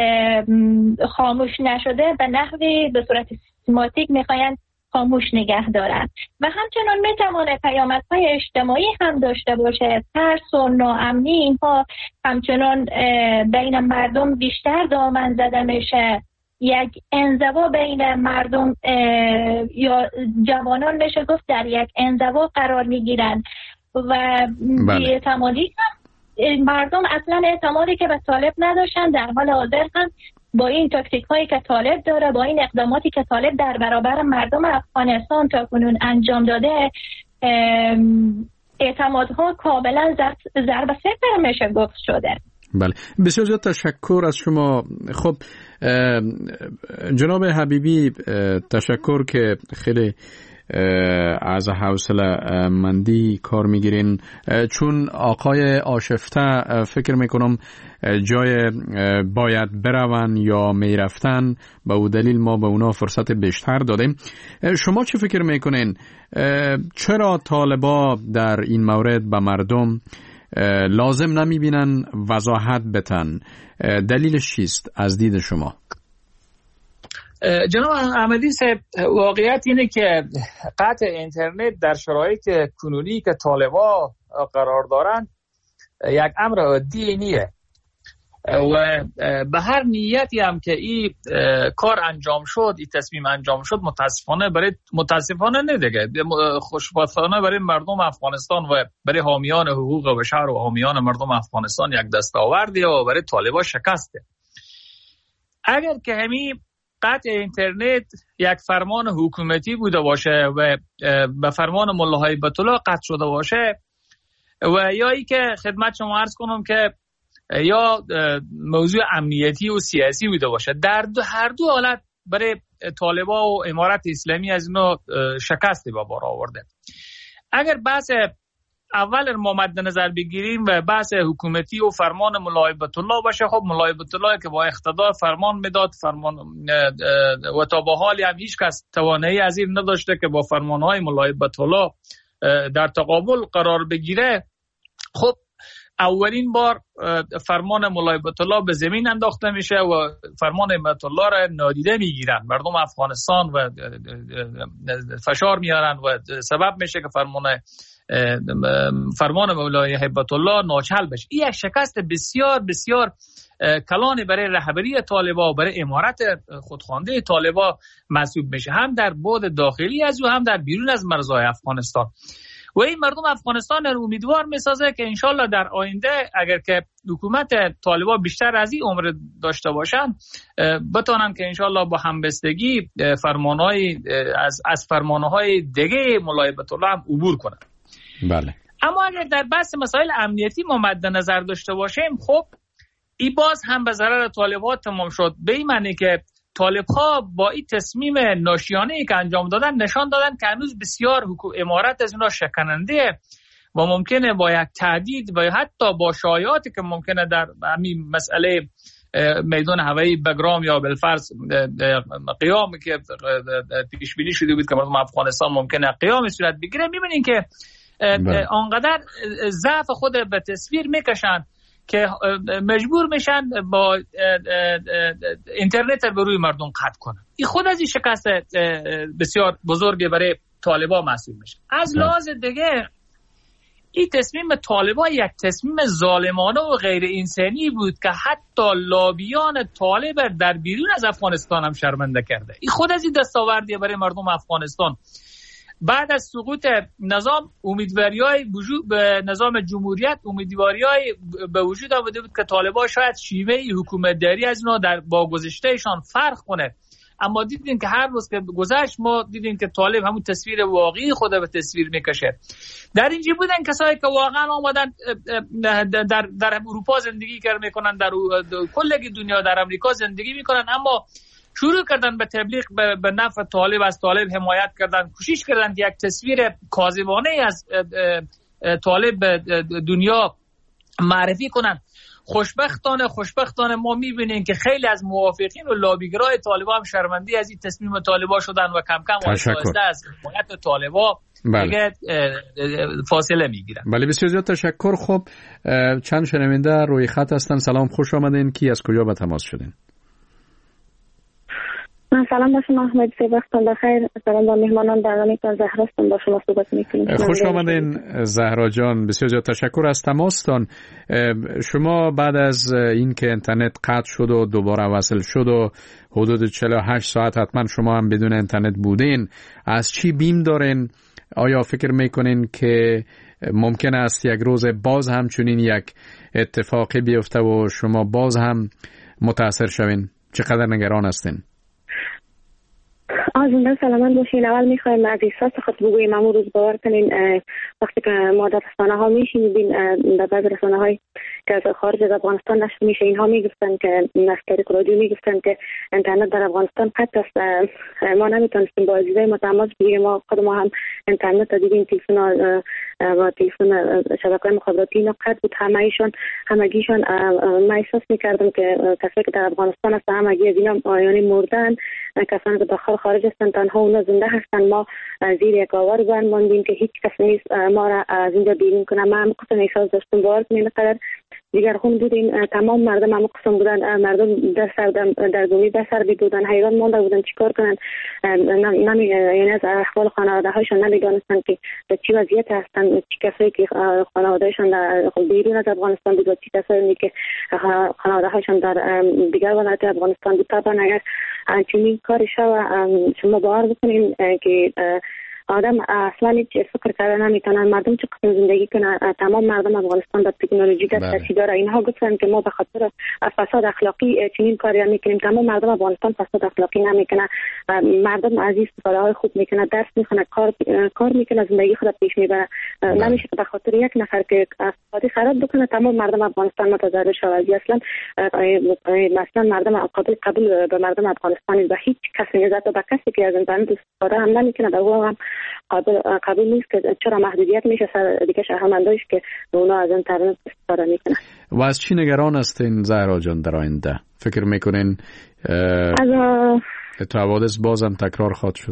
خاموش نشده به نحوی به صورت سیستماتیک میخواین خاموش نگه دارن و همچنان میتوانه پیامدهای اجتماعی هم داشته باشه. ترس و ناامنی اینها همچنان بین مردم بیشتر دامن زده میشه. یک انزوا بین مردم یا جوانان میشه گفت در یک انزوا قرار میگیرن و بی‌اعتمادی هم مردم اصلا اعتمادی که به طالب نداشتن در حال حاضر هم با این تاکتیک هایی که طالب داره، با این اقداماتی که طالب در برابر مردم افغانستان تا کنون انجام داده، اعتمادها کاملا ضرب صفر میشه گفت شده. بله، بسیار زیاد تشکر از شما. خب جناب حبیبی، تشکر که خیلی از حوصله مندی کار میگیرین، چون آقای آشفته فکر میکنم جای باید برون یا میرفتن، به او دلیل ما به اونا فرصت بیشتر دادیم. شما چه فکر میکنین؟ چرا طالبا در این مورد به مردم لازم نمیبینن وضاحت بتن؟ دلیلش چیست از دید شما؟ جناب احمدی صاحب، واقعیت اینه که قطع اینترنت در شرایط کنونی که طالبا قرار دارن یک امر عادی نیه و به هر نیتی هم که این کار انجام شد، این تصمیم انجام شد، متاسفانه برای متاسفانه نه دیگه، خوشبختانه برای مردم افغانستان و برای حامیان حقوق بشر و حامیان مردم افغانستان یک دستاوردی و برای طالبا شکسته. اگر که همین قطع اینترنت یک فرمان حکومتی بوده باشه و به فرمان ملا هیبت الله قطع شده باشه و یا ای که خدمت شما عرض کنم که یا موضوع امنیتی و سیاسی بوده باشه، در دو هر دو حالت برای طالبا و امارت اسلامی از اینو شکستی به بار آورده. اگر بحث اول ما مد نظر بگیریم و بحث حکومتی و فرمان ملا هیبت الله باشه، خب ملا هیبت الله که با اقتدار فرمان میداد، فرمان و تا به حال هم هیچ کس توانایی از این نداشته که با فرمانهای ملا هیبت الله در تقابل قرار بگیره. خب اولین بار فرمان ملا هیبت الله به زمین انداخته میشه و فرمان هیبت الله را نادیده میگیرن مردم افغانستان و فشار میارن و سبب میشه که فرمان فرمان مولای هیبت الله ناچل بشه. این یک شکست بسیار بسیار کلانی برای رهبری طالبا و برای امارت خودخوانده طالبا محسوب میشه، هم در بعد داخلی از او هم در بیرون از مرزهای افغانستان. و این مردم افغانستان رو امیدوار میسازه که انشالله در آینده اگر که حکومت طالبا بیشتر از این عمر داشته باشن بتونن که انشالله با همبستگی فرمانهای از از فرمانهای دیگه ملا هیبت الله هم عبور کنن. بله. اما اگر در بحث مسائل امنیتی ما مد نظر داشته باشیم، خب این باز هم به ضرر طالبا تمام شد، به این معنی که طالب‌ها با این تصمیم ناشیانه‌ای که انجام دادن نشان دادن که هنوز بسیار امارت از اینا شکننده و ممکنه با یک تهدید و حتی با شایعاتی که ممکنه در همین مسئله میدان هوایی بگرام یا بالفرض قیام که پیش بینی شده بود که مردم افغانستان ممکنه قیام صورت بگیره، می‌بینین که آنقدر ضعف خود به تصویر میکشن که مجبور میشن با اینترنت به روی مردم قطع کنن. این خود از این شکست بسیار بزرگی برای طالبا محسوب میشه. از لحاظ دیگه این تصمیم طالبا یک تصمیم ظالمانه و غیر انسانی بود که حتی لابیان طالب در بیرون از افغانستان هم شرمنده کرده. این خود از این دستاوردی برای مردم افغانستان. بعد از سقوط نظام امیدواری‌های وجود به نظام جمهوریت امیدواری‌های به وجود آمده بود که طالبان شاید شیوه حکومتداری از اونا در با گذشتهشان فرق کنه، اما دیدین که هر روز که گذشت ما دیدین که طالب همون تصویر واقعی خود به تصویر میکشه. در اینجا بودن کسایی که واقعا آمدن در در اروپا زندگی کار میکنن، در کل دنیا در امریکا زندگی میکنن، اما شروع کردن به تبلیغ به نفع طالب، از طالب حمایت کردن، کوشش کردن که یک تصویر کاذبانه از طالب به دنیا معرفی کنن. خوشبختانه خوشبختانه ما میبینیم که خیلی از موافقین و لابیگرای طالبا هم شرمنده از این تصمیم طالبا شدن و کم کم آهسته از حمایت طالبا دیگه فاصله میگیرن. بله، بسیار زیاد تشکر. خب چند شنونده روی خط هستن. سلام، خوش آمدین. کی از کجا به تماس شدین؟ سلام با شما احمد، وقتتون بخیر. سلام با مهمانان برنامه‌تون. زهرا هستم، با شما صحبت می‌کنم. خوش آمدین زهرا جان، بسیار زیاد تشکر از تماستان. شما بعد از این که اینترنت قطع شد و دوباره وصل شد و حدود چهل و هشت ساعت حتما شما هم بدون اینترنت بودین، از چی بیم دارین؟ آیا فکر میکنین که ممکن است یک روز باز هم چنین یک اتفاقی بیفته و شما باز هم متاثر شوین؟ چقدر نگران هستین؟ زنده سلامت باشین. اول میخوایم از احساس خود بگوییم امروز روز باور کنین وقتی که ما در رسانه ها میشنیدیم در بعض رسانه های که از خارج از افغانستان نشر میشه اینها میگفتن که از طریق رادیو میگفتن که اینترنت در افغانستان قطع است. ما نمیتونستیم با عزیزای ما تماس بگیریم. ما خود ما هم اینترنت دیدیم، تلفن و تلفن شبکه‌های مخابراتی اینا قطع بود. همه ایشان همگیشان ما احساس میکردم که کسایی که در افغانستان هستن همگی از اینا یعنی مردن. کسانی که داخل خارج هستن تنها اونا زنده هستن. ما زیر یک آوار بند ماندیم که هیچ کس نیست ما را از اینجا بیرون کنه. ما هم قسم احساس داشتم باور کنین قدر دیگر خون بودیم. تمام مردم هم قسم بودن، مردم در سر در گمی در سر بودن، حیران مانده بودن چیکار کنن. نمی یعنی از احوال خانواده هاشون نمیدانستن که در چی وضعیت هستن، چی کسایی که خانواده هاشون در بیرون از افغانستان بود و چی کسایی که خانواده هاشون در دیگر ولایت افغانستان بود. طبعا اگر چنین کاری شود شما باور بکنین که آدم اصلا هیچ فکر کردن نمیتونن مردم چه قسم زندگی کنن. تمام مردم افغانستان در تکنولوژی دسترسی داره. اینها گفتن که ما به خاطر فساد اخلاقی چنین کاری میکنیم. تمام مردم افغانستان فساد اخلاقی نمیکنه. مردم از استفاده های خوب میکنه، درس میخونه، کار کار میکنه، زندگی خود پیش میبره. نمیشه به خاطر یک نفر که استفاده خراب بکنه تمام مردم افغانستان متضرر شود. اصلا مثلا مردم قابل قبول به مردم افغانستان و هیچ کسی نزد به کسی که از اینترنت استفاده هم نمیکنه به او هم قابل قابل نیست که چرا محدودیت میشه سر دیگه شهروندایش که اونا از اینترنت استفاده میکنن. و از چی نگران هستین زهرا جان در آینده؟ فکر میکنین از حوادث بازم تکرار خواهد شد؟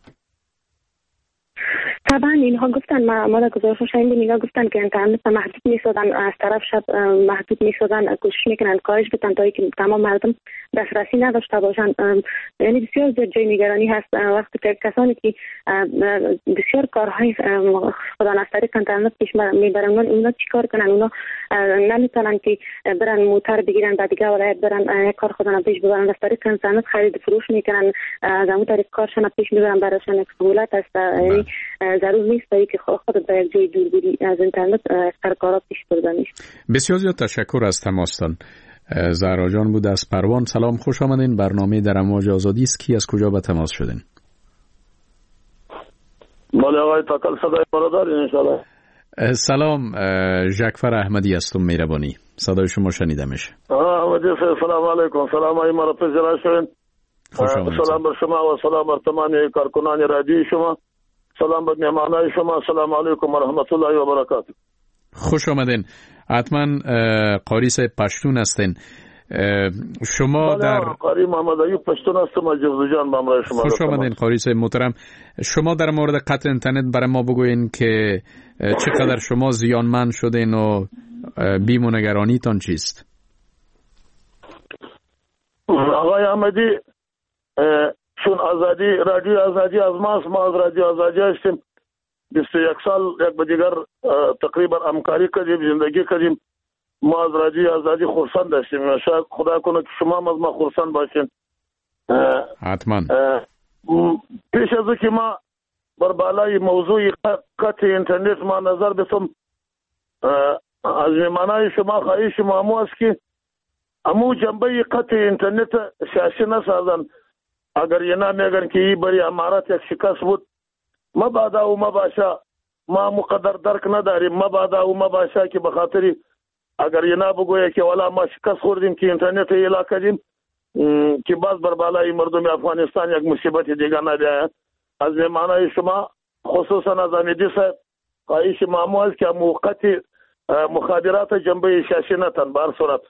طبعا اینها گفتن ما ما در گزارش شنیدیم اینا گفتن که اینترنت محدود می‌سازن، از طرف شب محدود می‌سازن، کوشش میکنن کاهش بدن تا اینکه تمام مردم دسترسی نداشته باشن. یعنی بسیار زیاد جای نگرانی هست وقتی که کسانی که بسیار کارهای خدا از طریق اینترنت پیش میبرن اونا چیکار کنن؟ اونا نمیتونن که برن موتر بگیرن بعد دیگه ولایت برن کار خودشون پیش ببرن. از طریق اینترنت خرید فروش میکنن، از اون طریق کارشون پیش میبرن. براشون سهولت است. یعنی ضرور نیست که خود در یک جای دور بری از اینترنت کارا پیش بردن. بسیار زیاد تشکر از تماستان. زهرا جان بود از پروان. سلام، خوش آمدین. برنامه در امواج آزادی است. کی از کجا به تماس شدین؟ بله آقای تاکل صدای مرا دارین انشاءالله. سلام، ژکفر احمدی هستم مهربانی. صدای شما شنیده میشه. احمدی سلام علیکم. سلام ای مرا پذیرا شوین. سلام بر شما و سلام بر تمام کارکنان رادیوی شما. سلام بر مهمانای شما. سلام علیکم و رحمت الله و برکاته. خوش آمدین. حتما قاری صاحب پشتون هستین. شما در قاری محمد ایوب پشتون هستم از جوزجان با امرای شما. خوش آمدین قاری صاحب محترم. شما در مورد قطع اینترنت برای ما بگوین که چقدر شما زیانمند شدین و بیم و نگرانیتان چیست؟ آقای احمدی چون آزادی رادیو آزادی از ماست، ما از رادیو آزادی هستیم. بیست و یک سال یک به دیگر تقریبا همکاری کردیم، زندگی کردیم. ما از رادیو آزادی خرسند هستیم. شاید خدا کنه که شما هم از ما خرسند باشین. حتما. پیش از که ما بر بالای موضوع قطع اینترنت ما نظر بسم از میمانای شما خواهش ما همو است که همو جنبه قطع اینترنت سیاسی نسازن. اگر یه نامی اگر که ای بری امارات یک شکست بود مبادا و مباشا ما مقدر درک نداریم. مبادا و مباشا که بخاطری اگر یه نا بگویه که والا ما شکست خوردیم که اینترنت ایلا کردیم که باز بر بالای مردم افغانستان یک مصیبت دیگه نبیاید. از میمانای شما خصوصا از امیدی صاحب خواهش ما است که موقت مخابرات جنبه سیاسی نتن بر صورت.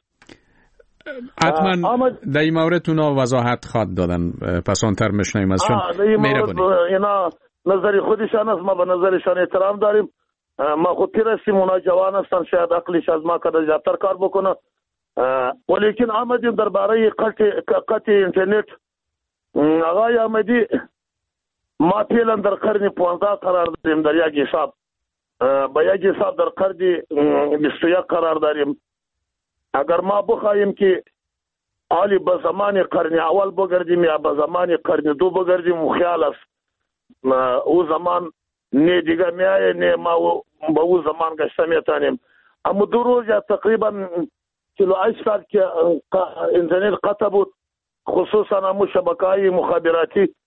حتما در این مورد اونا وضاحت خواد دادن پسانتر مشنیم از شما. اینا نظری خودشان است، ما به نظرشان احترام داریم. ما خود پیر هستیم، اونا جوان هستن، شاید عقلش از ما کده زیادتر کار بکنه. ولیکن آمدیم درباره قطع اینترنت. آقای احمدی ما فعلا در قرن پانزده قرار داریم در یک حساب. با یک حساب در قرن بیست و یک قرار داریم. اگر ما بخواهیم که آلی به زمان قرن اول بگردیم یا به زمان قرن دو بگردیم و خیال است او زمان نه دیگه میایه نه ما به او زمان گشته میتانیم. اما دو روز یا تقریبا کلو هشت سال که اینترنت قطع بود، خصوصا همو شبکه‌های مخابراتی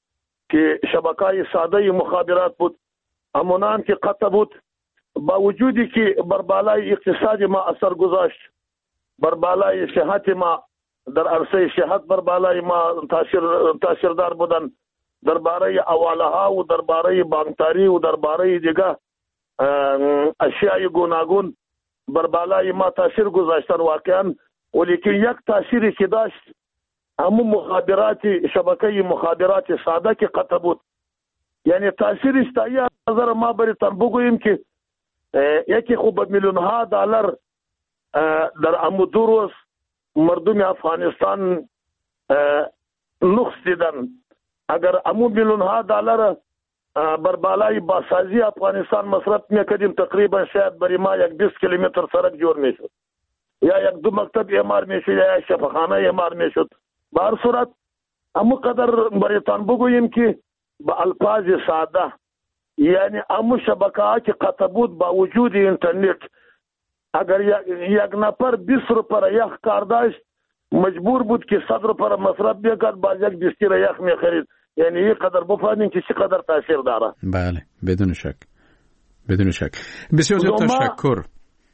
که شبکه ساده مخابرات بود، همونان که قطع بود، با وجودی که بر بالای اقتصاد ما اثر گذاشت، بر بالای صحت ما، در عرصه صحت بر بالای ما تاثیر تاثیردار بودن، درباره حواله ها و درباره بانکداری و درباره دیگه اشیاء گوناگون بر بالای ما تاثیر گذاشتن واقعا. ولیکن یک تاثیری که داشت همون مخابرات، شبکه مخابرات ساده که قطع بود. یعنی تاثیرش تا یه نظر ما برایتان بگوییم که یکی خوب میلیون ها دلار در امو دو روز مردم افغانستان نقص دیدن. اگر امو میلیون ها دلار بر بالای باسازی افغانستان مصرف میکردیم، تقریبا شاید برای ما یک بیست کیلومتر سرک جور میشد، یا یک دو مکتب اعمار میشد، یا یک شفاخانه اعمار میشد. به هر صورت امو قدر برایتان بگوییم که با الفاظ ساده، یعنی امو شبکه ها که قطع بود با وجود اینترنت، اگر یک نفر بیست روپره یخ کار داشت مجبور بود که صد روپره مصرف بکرد، باز یک بیستی را یخ میخرید. یعنی این قدر بفهمین که چی قدر تاثیر داره. بله بدون شک، بدون شک. بسیار زیاد تشکر.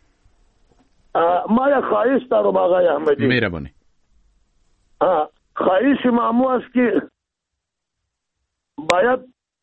ما یک خواهش دارم آقای احمدی. مهربانی. خواهش ما است که باید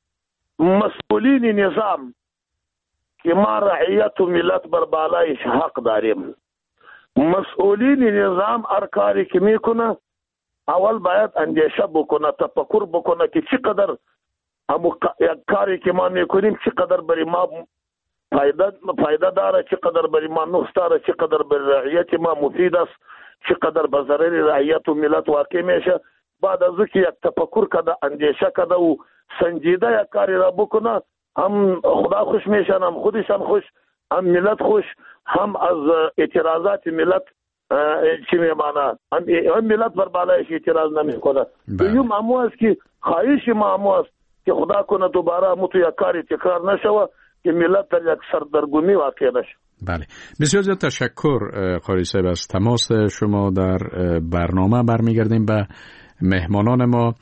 مسئولین نظام که ما رعیت و ملت بر بالایش حق داریم، مسئولین نظام هر کاری که میکنه اول باید اندیشه بکنه، تفکر بکنه که چقدر یک کاری که ما میکنیم چقدر برای ما فایده فایده داره، چقدر برای ما نقص داره، چقدر برای رعیت ما مفید است، چقدر به ضرر رعیت و ملت واقع میشه. بعد از اینکه یک تفکر کرده، اندیشه کرده و سنجیده یک کاری را بکنه، هم خدا خوش میشن، هم خودش هم خوش، هم ملت خوش، هم از اعتراضات ملت چی میمانه، هم ملت بر بالایش اعتراض نمیکنه. دویم امو است که خواهش ما امو است که خدا کنه دوباره امو تو یک کاری تکرار نشوه که ملت در یک سردرگمی واقع نشه. بله بسیار زیاد تشکر قاری صاحب از تماس شما در برنامه. برمیگردیم به مهمانان ما.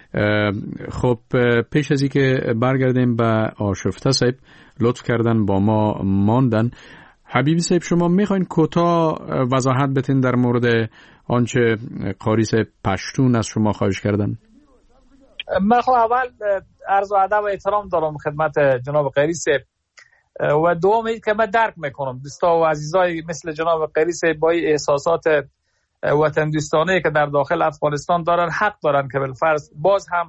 خب پیش از اینکه برگردیم به آشفته صاحب، لطف کردن با ما ماندن. حبیبی صاحب شما میخواین کوتاه وضاحت بدین در مورد آنچه قاری صاحب پشتون از شما خواهش کردن؟ من خب اول عرض و ادب و احترام دارم خدمت جناب قاری صاحب و دوم این که من درک میکنم دوستا و عزیزای مثل جناب قاری صاحب با احساسات وطن دوستانه که در داخل افغانستان دارن حق دارن که بالفرض باز هم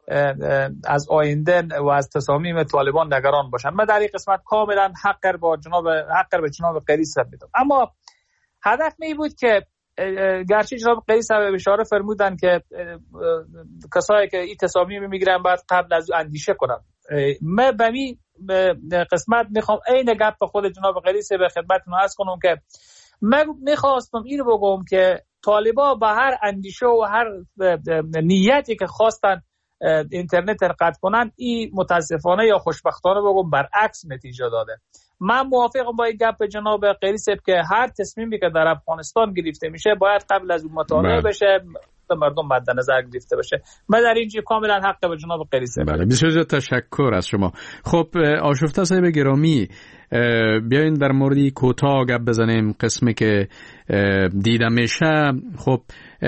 از آینده و از تصامیم طالبان نگران باشن. من در این قسمت کاملا حق با جناب حق به جناب قاری صاحب میدم، اما هدف می بود که گرچه جناب قاری صاحب اشاره فرمودن که کسایی که این تصامیم میگیرن باید قبل از اندیشه کنن. من به می قسمت میخوام این گپ به خود جناب قاری صاحب خدمتتون عرض کنم که من میخواستم اینو بگم که طالبا به هر اندیشه و هر نیتی که خواستن اینترنت رو قطع کنن، این متاسفانه یا خوشبختانه بگم برعکس نتیجه داده. من موافقم با این گپ جناب قاری صاحب که هر تصمیمی که در افغانستان گرفته میشه باید قبل از اون مطالعه بشه، به مردم مد نظر گرفته بشه. من در اینجا کاملا حق به جناب قاری صاحب. بله بسیار تشکر از شما. خب آشفته صاحب گرامی، بیاین در موردی کوتاه گپ بزنیم. قسمی که دیده میشه خب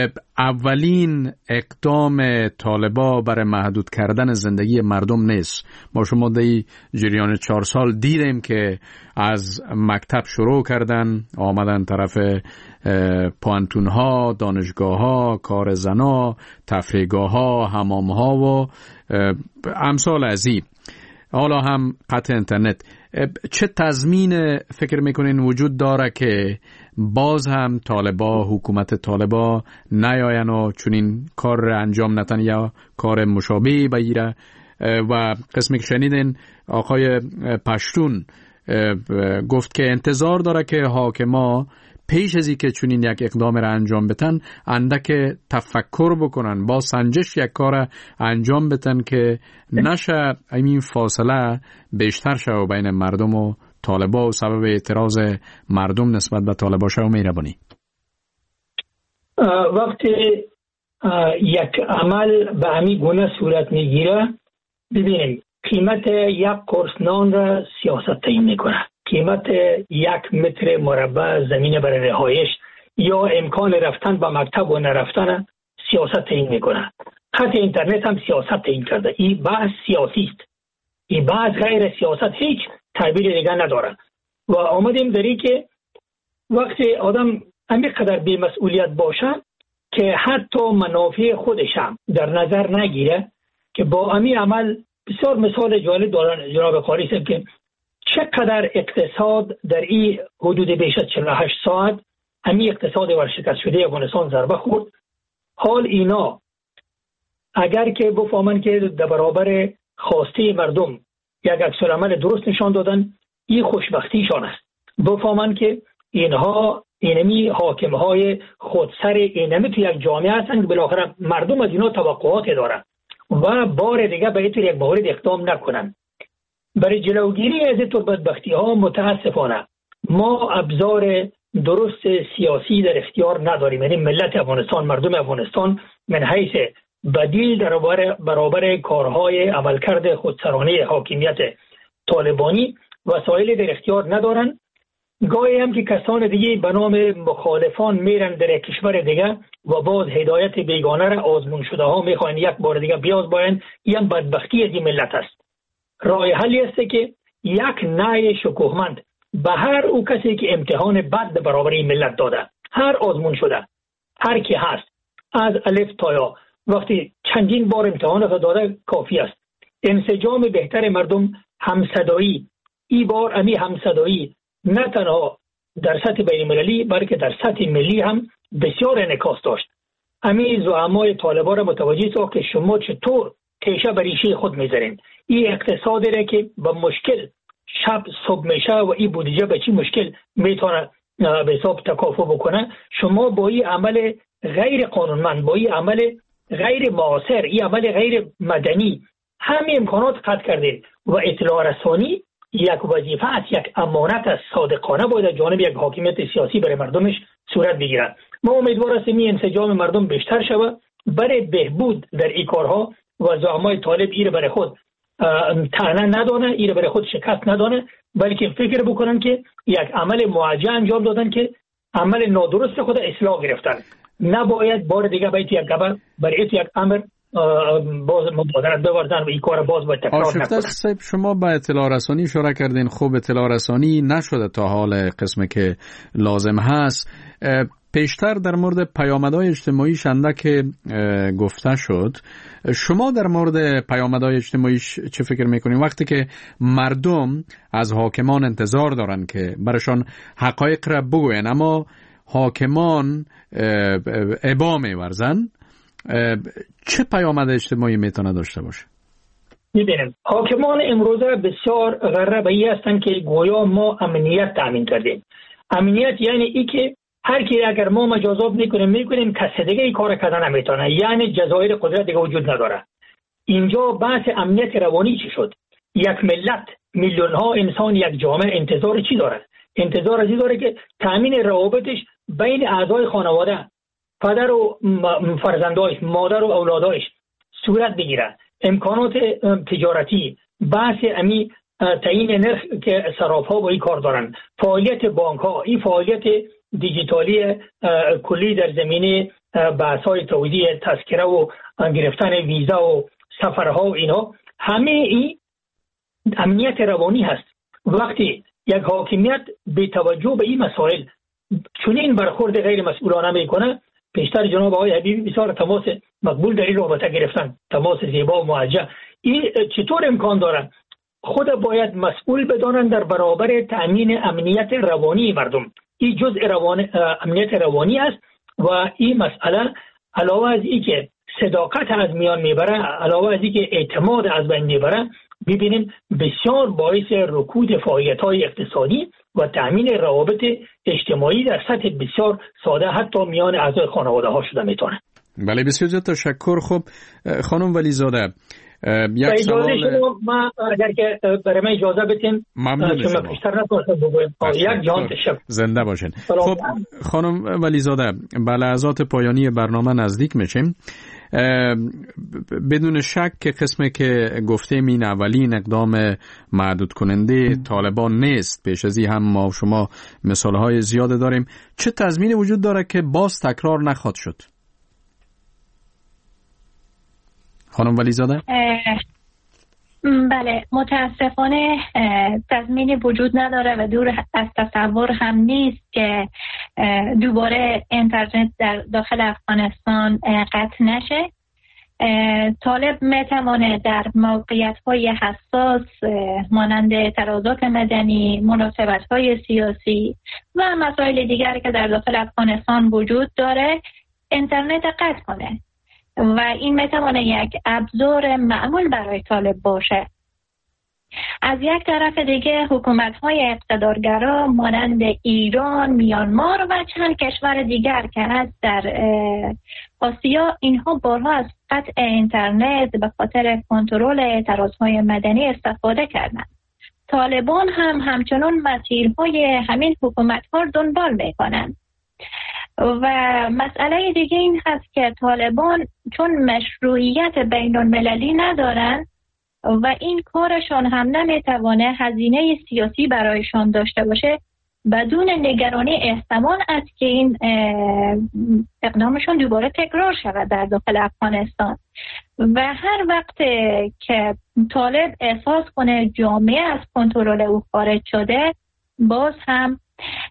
اولین اقدام طالبا برای محدود کردن زندگی مردم نیست. ما شما در جریان چهار سال دیدیم که از مکتب شروع کردن، آمدن طرف پوانتون ها، دانشگاه ها، کار زنا، تفریحگاه ها، حمام ها و امثال از این. حالا هم قطع اینترنت. چه تضمین فکر میکنین وجود داره که باز هم طالبا، حکومت طالبا نیاین و چنین کار انجام نتن یا کار مشابهی بگیره؟ و قسمی که شنیدین آقای پشتون گفت که انتظار داره که حاکما پیش از اینکه چنین یک اقدام را انجام بدن اندک تفکر بکنن، با سنجش یک کار انجام بدن که نشه این فاصله بیشتر شه بین مردم و طالبا و سبب اعتراض مردم نسبت به طالبا شه و مهربانی. وقتی یک عمل به همین گونه صورت میگیره. ببینیم قیمت یک قرص نان را سیاست تعیین میکنه، قیمت یک متر مربع زمین برای رهایش یا امکان رفتن به مکتب و نرفتن سیاست تعیین میکنه. خط اینترنت هم سیاست تعیین کرده. این بحث سیاسی است. این بحث غیر سیاست هیچ تعبیر دیگه نداره. و آمدیم داری که وقتی آدم همینقدر بی‌مسئولیت باشه که حتی منافع خودش هم در نظر نگیره که با همین عمل، بسیار مثال جالب دارن جناب قاری صاحب که چقدر اقتصاد در این حدود بیش از چهل و هشت ساعت همین اقتصاد ورشکست شده افغانستان ضربه خورد. حال اینا اگر که بفهمن که در برابر خواسته مردم یک عکس‌العمل درست نشان دادن، این خوشبختیشان است. بفهمن که اینها اینمی حاکمهای خودسر اینمی تو یک جامعه هستند، بالاخره مردم از اینا توقعات دارن و بار دیگه به اینطور یک مورد اقدام نکنن. برای جلوگیری از این بدبختی ها متاسفانه ما ابزار درست سیاسی در اختیار نداریم. یعنی ملت افغانستان، مردم افغانستان من حیث بدیل در برابر کارهای عملکرد خودسرانه حاکمیت طالبانی وسایل در اختیار ندارن. گاهی هم که کسان دیگه به نام مخالفان میرن در کشور دیگه و باز هدایت بیگانه را آزمون شده ها میخواین یک بار دیگه بیاز باین. این بدبختی از این ملت است. راه حلی است که یک نای شکوهمند به هر او کسی که امتحان بد برابر این ملت داده، هر آزمون شده، هر کی هست از الف تا یا، وقتی چندین بار امتحان را داده کافی است. انسجام بهتر مردم، همصدایی، این بار امی همصدایی نه تنها در سطح بین المللی بلکه در سطح ملی هم بسیار انعکاس داشت. امی زعمای طالبان را متوجه ساخت که شما چطور تیشه بر ریشه خود میذارین. این اقتصادی را که به مشکل شب صبح میشه و این بودجه به چی مشکل میتونه به حساب تکافؤ بکنه، شما با این عمل غیر قانونمند، با این عمل غیر معاصر، این عمل غیر مدنی همه امکانات قطع کردید. و اطلاع رسانی یک وظیفه است، یک امانت است، صادقانه باید از جانب یک حاکمیت سیاسی برای مردمش صورت بگیرد. ما امیدوار هستیم این انسجام مردم بیشتر شود برای بهبود در این کارها و زعمای طالب این برای خود طعنه ندانه، این برای خود شکست ندانه، بلکه فکر بکنن که یک عمل موجه انجام دادن که عمل نادرست خود اصلاح گرفتن. نباید بار دیگه باید یک گبر برای یک امر باز مبادرت بوردن و این کار باز باید تکرار نکنن. آشفته صاحب، شما به اطلاع رسانی اشاره کردین. خوب اطلاع رسانی نشده تا حال قسمی که لازم هست. پیشتر در مورد پیامدهای اجتماعی شنده که گفته شد، شما در مورد پیامدهای اجتماعی چه فکر میکنید وقتی که مردم از حاکمان انتظار دارن که برشان حقایق را بگوین اما حاکمان ابا میورزن؟ چه پیامد اجتماعی میتونه داشته باشه؟ میبینیم حاکمان امروزه بسیار غربی هستند که گویا ما امنیت تامین کردیم. امنیت یعنی ای که هر کی اگر ما مجازات میکنیم میکنیم کسی دیگه این کار کردن نمیتونه، یعنی جزایر قدرت دیگه وجود نداره. اینجا بحث امنیت روانی چی شد؟ یک ملت، میلیون ها انسان، یک جامعه انتظار چی داره؟ انتظار ازی داره که تامین روابطش بین اعضای خانواده، پدر و فرزندایش، مادر و اولادایش صورت بگیره. امکانات تجارتی، بحث امی تعیین نرخ که صراف‌ها با این کار دارن، فعالیت بانک‌ها، این فعالیت دیجیتالی کلی در زمینه بحث‌های توزیع تذکره و گرفتن ویزا و سفرها و اینها، همه این امنیت روانی هست. وقتی یک حاکمیت به توجه به این مسائل چنین برخورد غیر مسئولانه میکنه، پیشتر جناب آقای حبیبی بسیار تماس مقبول در این رابطه گرفتن، تماس زیبا و موجه. این چطور امکان دارن؟ خود باید مسئول بدانن در برابر تأمین امنیت روانی مردم. این جزء روان امنیت روانی است و این مسئله علاوه از این که صداقت از میان میبره، علاوه از این که اعتماد از بین میبره، ببینیم بسیار باعث رکود فعالیت‌های اقتصادی و تأمین روابط اجتماعی در سطح بسیار ساده حتی میان اعضای خانواده ها شده میتونه. بله، بسیار تشکر. خب خانم ولیزاده، یک سوال ما اگر که برای من اجازه بدین ممنون شما بیشتر نتونستم بگویم. یک جان تشکر. زنده باشین. خب خانم ولیزاده، به لحظات پایانی برنامه نزدیک میشیم. بدون شک که قسمی که گفتیم این اولین اقدام محدود کننده طالبان نیست. پیش از این هم ما و شما مثالهای زیاده داریم. چه تضمینی وجود داره که باز تکرار نخواهد شد؟ خانم ولیزاده؟ بله، متاسفانه تضمینی وجود نداره و دور از تصور هم نیست که دوباره اینترنت در داخل افغانستان قطع نشه. طالب میتوانه در موقعیت‌های حساس مانند اعتراضات مدنی، مناسبت‌های سیاسی و مسائل دیگری که در داخل افغانستان وجود داره اینترنت قطع کنه و این میتوانه یک ابزار معمول برای طالب باشه. از یک طرف دیگه حکومت‌های اقتدارگرا مانند ایران، میانمار و چند کشور دیگر که هست در آسیا، اینها بارها از قطع اینترنت به خاطر کنترل اعتراضهای مدنی استفاده کردند. طالبان هم همچنان مسیرهای همین حکومت‌ها رو دنبال میکنند. و مسئله دیگه این هست که طالبان چون مشروعیت بین المللی ندارن و این کارشان هم نمیتوانه هزینه سیاسی برایشان داشته باشه، بدون نگرانی احتمال است که این اقدامشون دوباره تکرار شود در داخل افغانستان. و هر وقت که طالب احساس کنه جامعه از کنترل او خارج شده، باز هم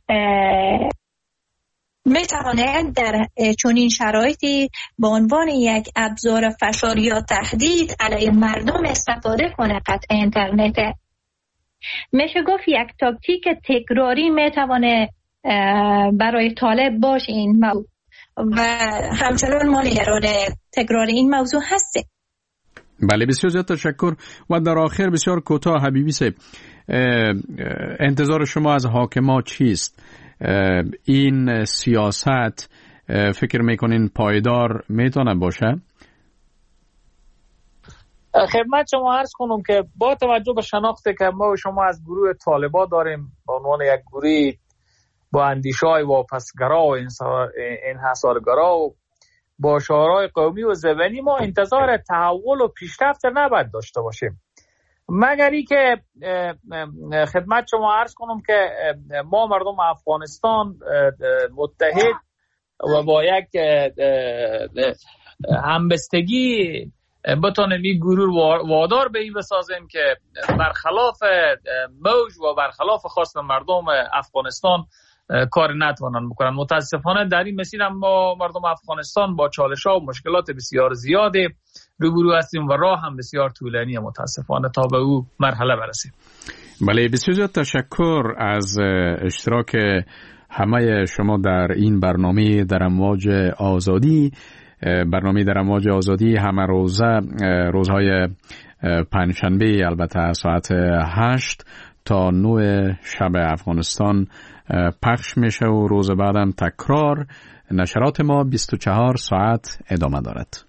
میتواند در چنین شرایطی به عنوان یک ابزار فشار یا تهدید علیه مردم استفاده کنه. قطع اینترنت میشه گفت یک تاکتیک تکراری میتوانه برای طالب باشه این موضوع و همچنان ما نگران تکرار این موضوع هستیم. بله، بسیار زیاد تشکر. و در آخر بسیار کوتاه حبیبی صاحب، انتظار شما از حاکما چیست؟ این سیاست فکر میکنین پایدار میتونه باشه؟ خدمت شما عرض کنم که با توجه به شناختی که ما و شما از گروه طالبا داریم به عنوان یک گروه با اندیشه‌های واپسگرا و انحصارگرا و با شعارهای قومی و زبانی، ما انتظار تحول و پیشرفت نباید داشته باشیم، مگر ای که خدمت شما عرض کنم که ما مردم افغانستان متحد و با یک همبستگی بتونیم این گروه وادار به این بسازیم که برخلاف موج و برخلاف خواست مردم افغانستان کار نتوانند بکنن. متاسفانه در این مسیر هم ما مردم افغانستان با چالش‌ها و مشکلات بسیار زیادی روبرو هستیم و راه هم بسیار طولانیه متاسفانه تا به او مرحله برسیم. بله، بسیار زیاد تشکر از اشتراک همه شما در این برنامه در امواج آزادی. برنامه در امواج آزادی همه روزه روزهای پنجشنبه البته ساعت هشت تا نه شب افغانستان پخش میشه و روز بعدم تکرار. نشرات ما بیست و چهار ساعت ادامه دارد.